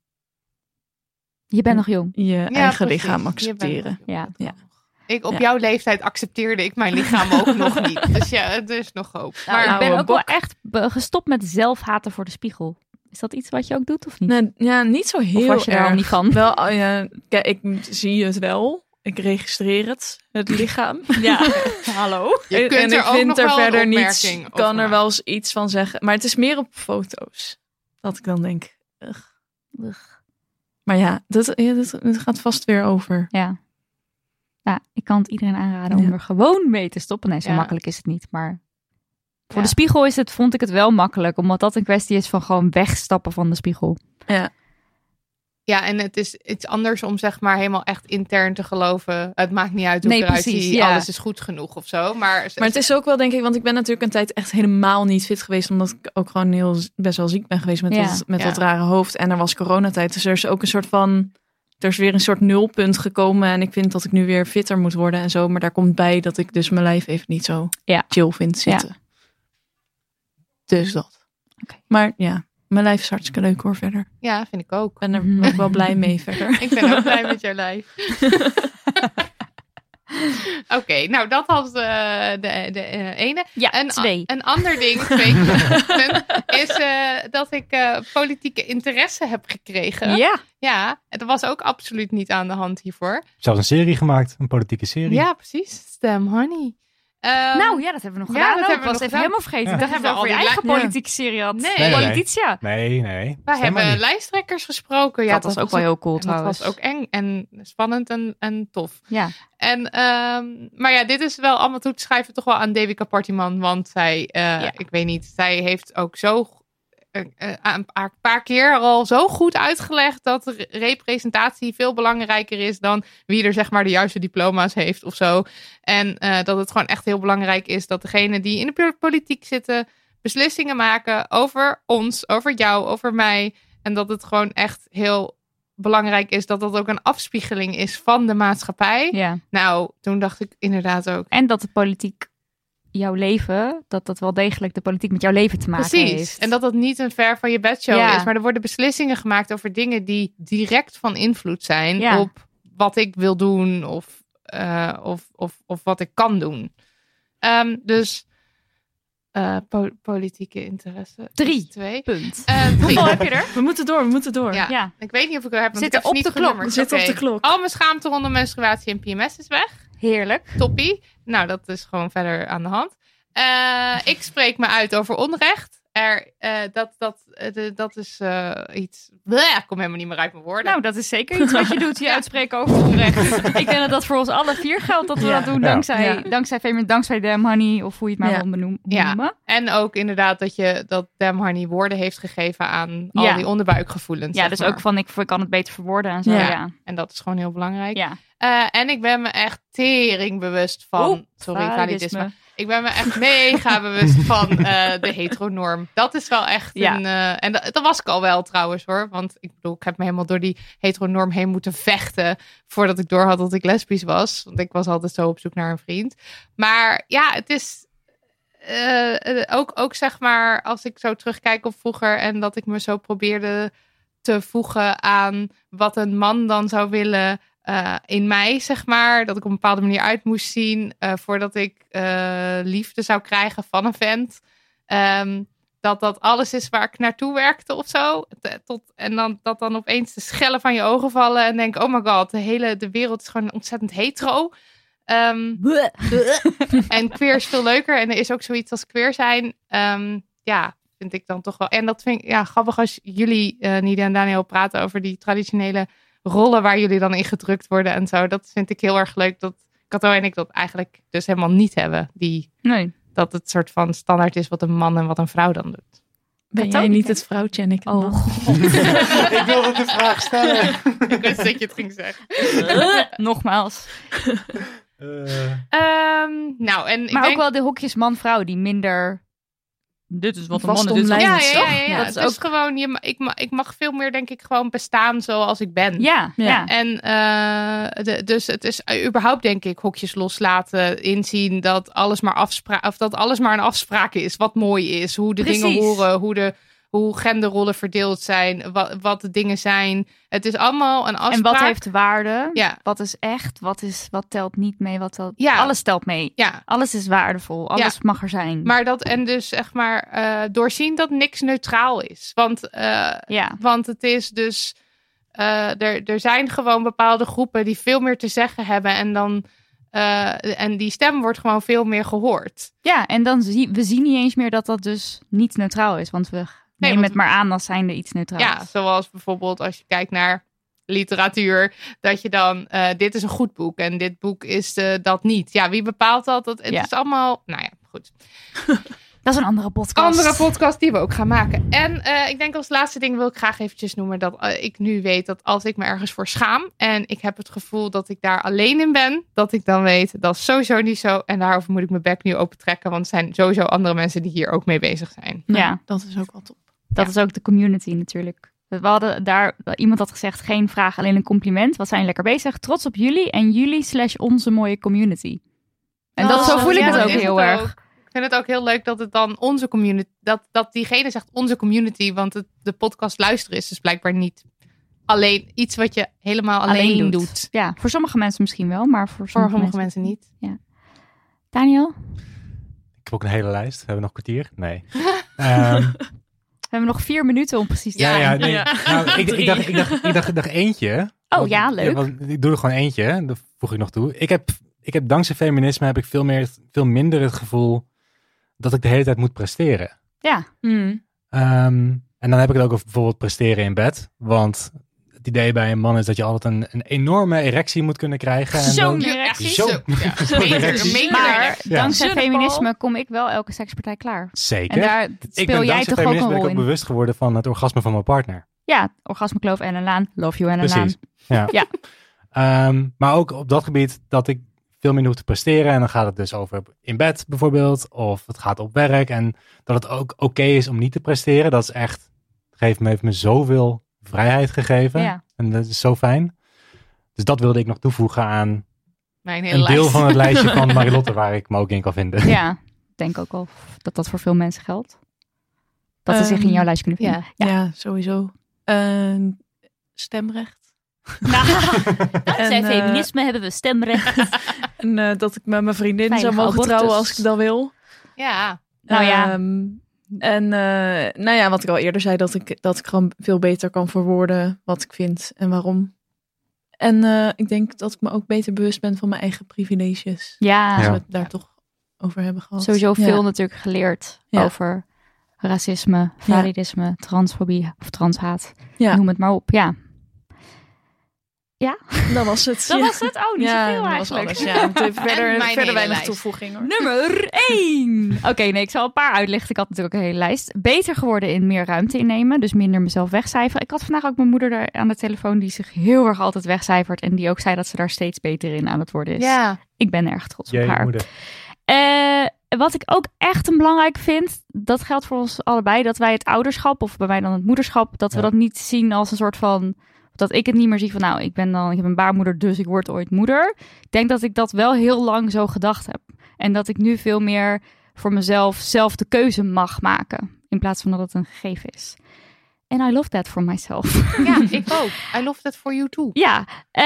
Je bent nog jong. je Ja, eigen precies. lichaam Je bent accepteren. nog- Ja. Ja. Ik, op Ja. jouw leeftijd accepteerde ik mijn lichaam ook nog niet. Dus ja, er is nog hoop. Nou, Maar ik ben oude ook wel bok. echt be- gestopt met zelfhaten voor de spiegel. Is dat iets wat je ook doet of niet? Nee, ja, niet zo heel of was je erg. daar al niet van? Wel, oh ja, kijk, ik zie het wel. Ik registreer het, het lichaam. Ja, hallo. je En- kunt en er ik ook vind nog er wel verder een niet, opmerking over kan er maken. wel eens iets van zeggen. Maar het is meer op foto's. Dat ik dan denk, ugh. Ugh. Maar ja, dat, ja, dat, dat gaat vast weer over. Ja. Nou, ik kan het iedereen aanraden om Ja. er gewoon mee te stoppen. Nee, zo Ja. makkelijk is het niet. Maar voor Ja. de spiegel is het, vond ik het wel makkelijk. Omdat dat een kwestie is van gewoon wegstappen van de spiegel. Ja, Ja, en het is iets anders om zeg maar helemaal echt intern te geloven. Het maakt niet uit hoe Nee, ik eruit precies, zie. ja. Alles is goed genoeg of zo. Maar, maar het is ook wel, denk ik, want ik ben natuurlijk een tijd echt helemaal niet fit geweest. Omdat ik ook gewoon heel best wel ziek ben geweest met, Ja. dat, met Ja. dat rare hoofd. En er was coronatijd. Dus er is ook een soort van, er is weer een soort nulpunt gekomen. En ik vind dat ik nu weer fitter moet worden en zo. Maar daar komt bij dat ik dus mijn lijf even niet zo Ja. chill vind zitten. Dus dat. Oké. Maar ja, mijn lijf is hartstikke leuk hoor verder. Ja, vind ik ook. Ik ben er Mhm. ook wel blij mee verder. Ik ben ook blij met jouw lijf. Oké, okay, nou dat was uh, de, de uh, ene. Ja, een, twee. Een ander ding twee, is uh, dat ik uh, politieke interesse heb gekregen. Ja. Ja, het was ook absoluut niet aan de hand hiervoor. Zelfs een serie gemaakt, een politieke serie. Ja, precies. Stem Honey. Um, nou ja, dat hebben we nog ja, gedaan. dat ook. hebben we was nog even gedaan. helemaal vergeten. Ja. Dat hebben we over je eigen Ja. politieke serie had. Nee. Nee, nee. Polititia. Nee, nee. Wij Stem hebben maar niet. lijsttrekkers gesproken. Ja, dat was ook wel heel cool en trouwens. Dat was ook eng en spannend en, en tof. Ja. En, um, maar ja, dit is wel allemaal toe te schrijven toch wel aan Devika Partiman. Want zij, uh, Ja. ik weet niet, zij heeft ook zo uh, uh, een paar, paar keer al zo goed uitgelegd dat re- representatie veel belangrijker is dan wie er zeg maar de juiste diploma's heeft of zo. En uh, dat het gewoon echt heel belangrijk is dat degenen die in de politiek zitten beslissingen maken over ons, over jou, over mij. En dat het gewoon echt heel belangrijk is dat dat ook een afspiegeling is van de maatschappij. ja. Nou, toen dacht ik inderdaad ook. En dat de politiek jouw leven, dat dat wel degelijk de politiek met jouw leven te maken Precies. heeft. En dat dat niet een ver van je bedshow Ja. is. Maar er worden beslissingen gemaakt over dingen die direct van invloed zijn Ja. op wat ik wil doen of, uh, of, of, of wat ik kan doen. Um, dus uh, po- politieke interesse. Drie. Is twee. Punt. Uh, drie. Hoeveel heb je er? We moeten door, we moeten door. Ja. Ja. Ik weet niet of ik er heb. Want Zitten ik heb ze op niet de klok. genummerd. We zitten op Oké. de klok. Al mijn schaamte rondom menstruatie en P M S is weg. Heerlijk. Toppie. Nou, dat is gewoon verder aan de hand. Uh, ik spreek me uit over onrecht. Er, uh, dat, dat, uh, de, dat is uh, iets... Bleh, ik kom helemaal niet meer uit mijn woorden. Nou, dat is zeker iets wat je doet, je uitspreken over onrecht. Ik denk dat dat voor ons alle vier geldt dat we Ja. dat doen. Ja. Dankzij, Ja. dankzij Fame, dankzij Damn Honey, of hoe je het maar Ja. wil benoem- Ja. noemen. En ook inderdaad dat je dat Damn Honey woorden heeft gegeven aan al Ja. die onderbuikgevoelens. Ja, zeg dus maar. ook van, ik, ik kan het beter verwoorden en zo. Ja. Ja. Ja. En dat is gewoon heel belangrijk. Ja. Uh, en ik ben me echt tering bewust van... Oeh, sorry, validisme. validisme. Ik ben me echt mega bewust van uh, de heteronorm. Dat is wel echt Ja. een... Uh, en dat, dat was ik al wel trouwens hoor. Want ik bedoel, ik heb me helemaal door die heteronorm heen moeten vechten... voordat ik doorhad dat ik lesbisch was. Want ik was altijd zo op zoek naar een vriend. Maar ja, het is... Uh, ook, ook zeg maar, als ik zo terugkijk op vroeger... en dat ik me zo probeerde te voegen aan wat een man dan zou willen... Uh, in mij, zeg maar, dat ik op een bepaalde manier uit moest zien uh, voordat ik uh, liefde zou krijgen van een vent. Um, dat dat alles is waar ik naartoe werkte of zo. Tot, en dan, dat dan opeens de schellen van je ogen vallen en denk, oh my god, de hele de wereld is gewoon ontzettend hetero. Um, en queer is veel leuker en er is ook zoiets als queer zijn. Um, ja, vind ik dan toch wel. En dat vind ik ja, grappig als jullie, uh, Nidia en Daniel, praten over die traditionele rollen waar jullie dan in gedrukt worden en zo. Dat vind ik heel erg leuk dat Kato en ik dat eigenlijk dus helemaal niet hebben. Die, Nee. dat het soort van standaard is wat een man en wat een vrouw dan doet. Ben Dat jij ook niet niet, het vrouwtje en ik het man? Oh, Ik wilde de vraag stellen. Ik wist dat je het ging zeggen. nogmaals. Uh, Um, nou, en ik Maar denk... ook wel de hokjes man-vrouw die minder... Dit is wat een Vast man is, dit is Ja, wat ja, een ja, man ja, is, ja. toch? Het Dat is is ook... gewoon, je, ma- ik, ma- ik mag veel meer denk ik gewoon bestaan zoals ik ben. Ja, ja. Ja. En uh, de, dus het is uh, überhaupt denk ik hokjes loslaten, inzien dat alles maar afspraak of dat alles maar een afspraak is, wat mooi is, hoe de Precies. dingen horen, hoe de hoe genderrollen verdeeld zijn, wat, wat de dingen zijn. Het is allemaal een afspraak. En wat heeft waarde? Ja. Wat is echt? Wat, is, wat telt niet mee? Wat telt... Ja. Alles telt mee. Ja, Alles is waardevol. Alles Ja. mag er zijn. maar dat en dus zeg maar uh, doorzien dat niks neutraal is, want uh, ja. Want het is dus... Uh, er, er zijn gewoon bepaalde groepen die veel meer te zeggen hebben. En, dan, uh, en die stem wordt gewoon veel meer gehoord. ja, en dan zie we zien niet eens meer dat dat dus niet neutraal is. Want we nemen want het maar aan als zijnde iets neutraals. Ja, zoals bijvoorbeeld als je kijkt naar literatuur. Dat je dan... Uh, dit is een goed boek en dit boek is uh, dat niet. Ja, wie bepaalt dat? dat het Ja. is allemaal... Nou ja, goed. Dat is een andere podcast. Andere podcast die we ook gaan maken. En uh, ik denk als laatste ding wil ik graag eventjes noemen dat uh, ik nu weet dat als ik me ergens voor schaam en ik heb het gevoel dat ik daar alleen in ben, dat ik dan weet dat is sowieso niet zo en daarover moet ik mijn bek nu open trekken, want er zijn sowieso andere mensen die hier ook mee bezig zijn. Ja. Nou, dat is ook wel top. Dat Ja. is ook de community natuurlijk. We hadden daar, iemand had gezegd, geen vraag, alleen een compliment. Wat zijn jullie lekker bezig? Trots op jullie en jullie slash onze mooie community. En dat, Oh, zo voel ik ja, het dat ook is heel het erg. ook. Ik vind het ook heel leuk dat het dan onze community, dat, dat diegene zegt onze community, want het, de podcast luisteren is dus blijkbaar niet alleen iets wat je helemaal alleen, Alleen doet. doet. Ja, voor sommige mensen misschien wel, maar voor Voor sommige, sommige mensen. mensen niet. Daniel, Ik heb ook een hele lijst. We hebben nog een kwartier. Nee. um, we hebben nog vier minuten om precies te ja, zijn. ja, nee. Ja. Nou, ik, ik, dacht, ik, dacht, ik, dacht, ik dacht eentje. Oh Want- ja, leuk. want ik doe er gewoon eentje. Dat voeg ik nog toe. Ik heb, ik heb dankzij feminisme heb ik veel, meer, veel minder het gevoel dat ik de hele tijd moet presteren. Ja, Hmm. Um, en dan heb ik het ook over bijvoorbeeld presteren in bed. Want het idee bij een man is dat je altijd een, een enorme erectie moet kunnen krijgen. En Zo'n dan- erectie. Zo. Ja. Zo'n Meter, erectie. meter. maar Ja. dankzij Zonnebal. feminisme kom ik wel elke sekspartij klaar. Zeker. En daar ik speel ben jij dankzij toch ook feminisme een ben ik rol ook in. bewust geworden van het orgasme van mijn partner. Ja, orgasmekloof en een laan. Love you en een laan. Precies. Ja. Ja. Um, maar ook op dat gebied dat ik veel minder hoef te presteren. En dan gaat het dus over in bed bijvoorbeeld. Of het gaat op werk. En dat het ook oké is om niet te presteren. Dat is echt, geeft me, heeft me zoveel vrijheid gegeven. Ja. En dat is zo fijn. Dus dat wilde ik nog toevoegen aan Mijn hele een deel lijst. van het lijstje van Marilotte waar ik me ook in kan vinden. Ja, ik denk ook wel dat dat voor veel mensen geldt. Dat ze zich in Ehm, jouw lijst kunnen vinden. Ja. Ja, sowieso. Uh, stemrecht. Nou, dankzij En, eh, feminisme hebben we stemrecht. En uh, dat ik met mijn vriendin Veilige zou mogen abortus. trouwen als ik dat wil. Ja. Nou ja. Um, en uh, nou ja, wat ik al eerder zei, dat ik, dat ik gewoon veel beter kan verwoorden wat ik vind en waarom. En uh, ik denk dat ik me ook beter bewust ben van mijn eigen privileges. Ja, Als Ja. we het daar toch over hebben gehad. sowieso veel Ja. natuurlijk geleerd Ja. over racisme, validisme, transfobie of transhaat. Ja, Noem het maar op. Ja, dat was het. dat ja. was het. Oh, niet ja, zoveel dat eigenlijk. was alles. Ja, het heeft En verder, mijn verder hele weinig lijst. toevoeging hoor. Nummer één. Oké, nee, ik zal een paar uitlichten. Ik had natuurlijk een hele lijst. Beter geworden in meer ruimte innemen. Dus minder mezelf wegcijferen. Ik had vandaag ook mijn moeder er aan de telefoon die zich heel erg altijd wegcijfert. En die ook zei dat ze daar steeds beter in aan het worden is. Ja. Ik ben erg trots op Jee, haar. moeder. Eh, wat ik ook echt een belangrijk vind, dat geldt voor ons allebei, dat wij het ouderschap, of bij mij dan het moederschap, dat we Ja. dat niet zien als een soort van, dat ik het niet meer zie van, nou, ik ben dan, ik heb een baarmoeder, dus ik word ooit moeder. Ik denk dat ik dat wel heel lang zo gedacht heb. En dat ik nu veel meer voor mezelf zelf de keuze mag maken, in plaats van dat het een gegeven is. And I love that for myself. Ja, ik ook. I love that for you too. Ja,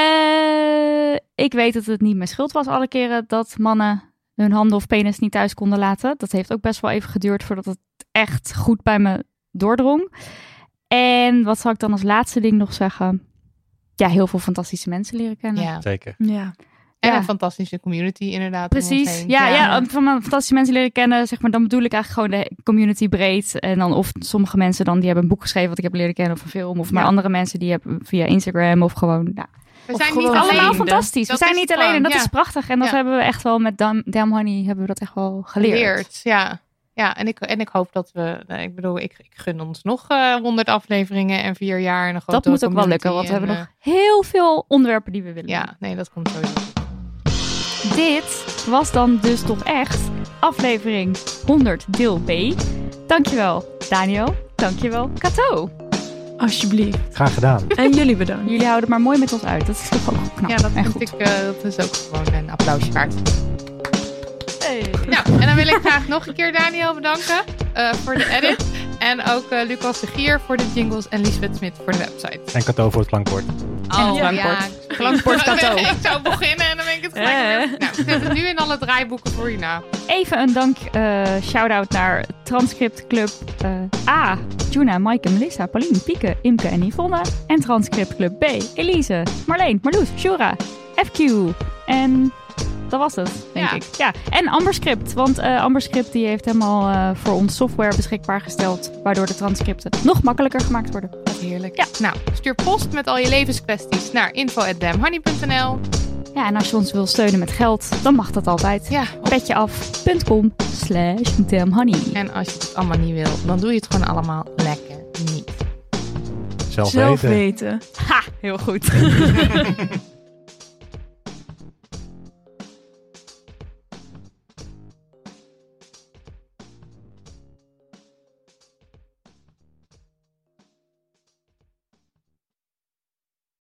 eh, ik weet dat het niet mijn schuld was alle keren dat mannen hun handen of penis niet thuis konden laten. Dat heeft ook best wel even geduurd voordat het echt goed bij me doordrong. En wat zal ik dan als laatste ding nog zeggen? Ja, heel veel fantastische mensen leren kennen. Ja. Zeker. Ja. En Ja. een fantastische community inderdaad. om ons Precies, heen. ja, ja. van mijn fantastische mensen leren kennen, zeg maar, dan bedoel ik eigenlijk gewoon de community breed. En dan of sommige mensen dan, die hebben een boek geschreven wat ik heb leren kennen of een film. Of maar Ja. andere mensen die hebben via Instagram of gewoon, nou, We Of zijn niet gewoon alleen. allemaal vrienden. fantastisch. Dat we zijn is niet het alleen en dat gewoon, is ja. prachtig. En dat Ja. hebben we echt wel met Dam, Damn Honey hebben we dat echt wel geleerd. Geleerd, ja. Ja, en ik, en ik hoop dat we, nou, ik bedoel, ik, ik gun ons nog eh, honderd afleveringen en vier jaar. En een grote Dat moet ook wel community lukken, want we en, hebben eh, nog heel veel onderwerpen die we willen. Ja, nee, dat komt sowieso. Dit was dan dus toch echt aflevering honderd deel B. Dankjewel Daniel, dankjewel Kato. Alsjeblieft. Graag gedaan. En jullie bedankt. Jullie houden maar mooi met ons uit, dat is toch ook knap Ja, dat en vind goed. ik, eh, dat is ook gewoon een applausje waard. Hey. Nou, en dan wil ik graag nog een keer Daniel bedanken eh, voor de edit. En ook eh, Lucas de Gier voor de jingles en Lisbeth Smit voor de website. En Cato voor het klankbord. En het klankbord. klankbord Cato. Ik zou beginnen en dan ben ik het gelijk Eh. weer. Nou, ik zet het nu in alle draaiboeken voor je na. Even een dank, eh shout-out naar Transcript Club eh, A, Juna, Maaike, Melissa, Pauline, Pieke, Imke en Yvonne. En Transcript Club B, Elise, Marleen, Marloes, Shura, F Q en... Dat was het, denk Ja. ik. Ja. En Amberscript. Want uh, Amberscript die heeft helemaal uh, voor ons software beschikbaar gesteld. Waardoor de transcripten nog makkelijker gemaakt worden. Wat heerlijk. Ja. Nou, stuur post met al je levenskwesties naar info at damnhoney punt n l. Ja, en als je ons wil steunen met geld, dan mag dat altijd. Ja. Petjeaf.com slash damnhoney. En als je het allemaal niet wil, dan doe je het gewoon allemaal lekker niet. Zelf, Zelf weten. weten. Ha, heel goed.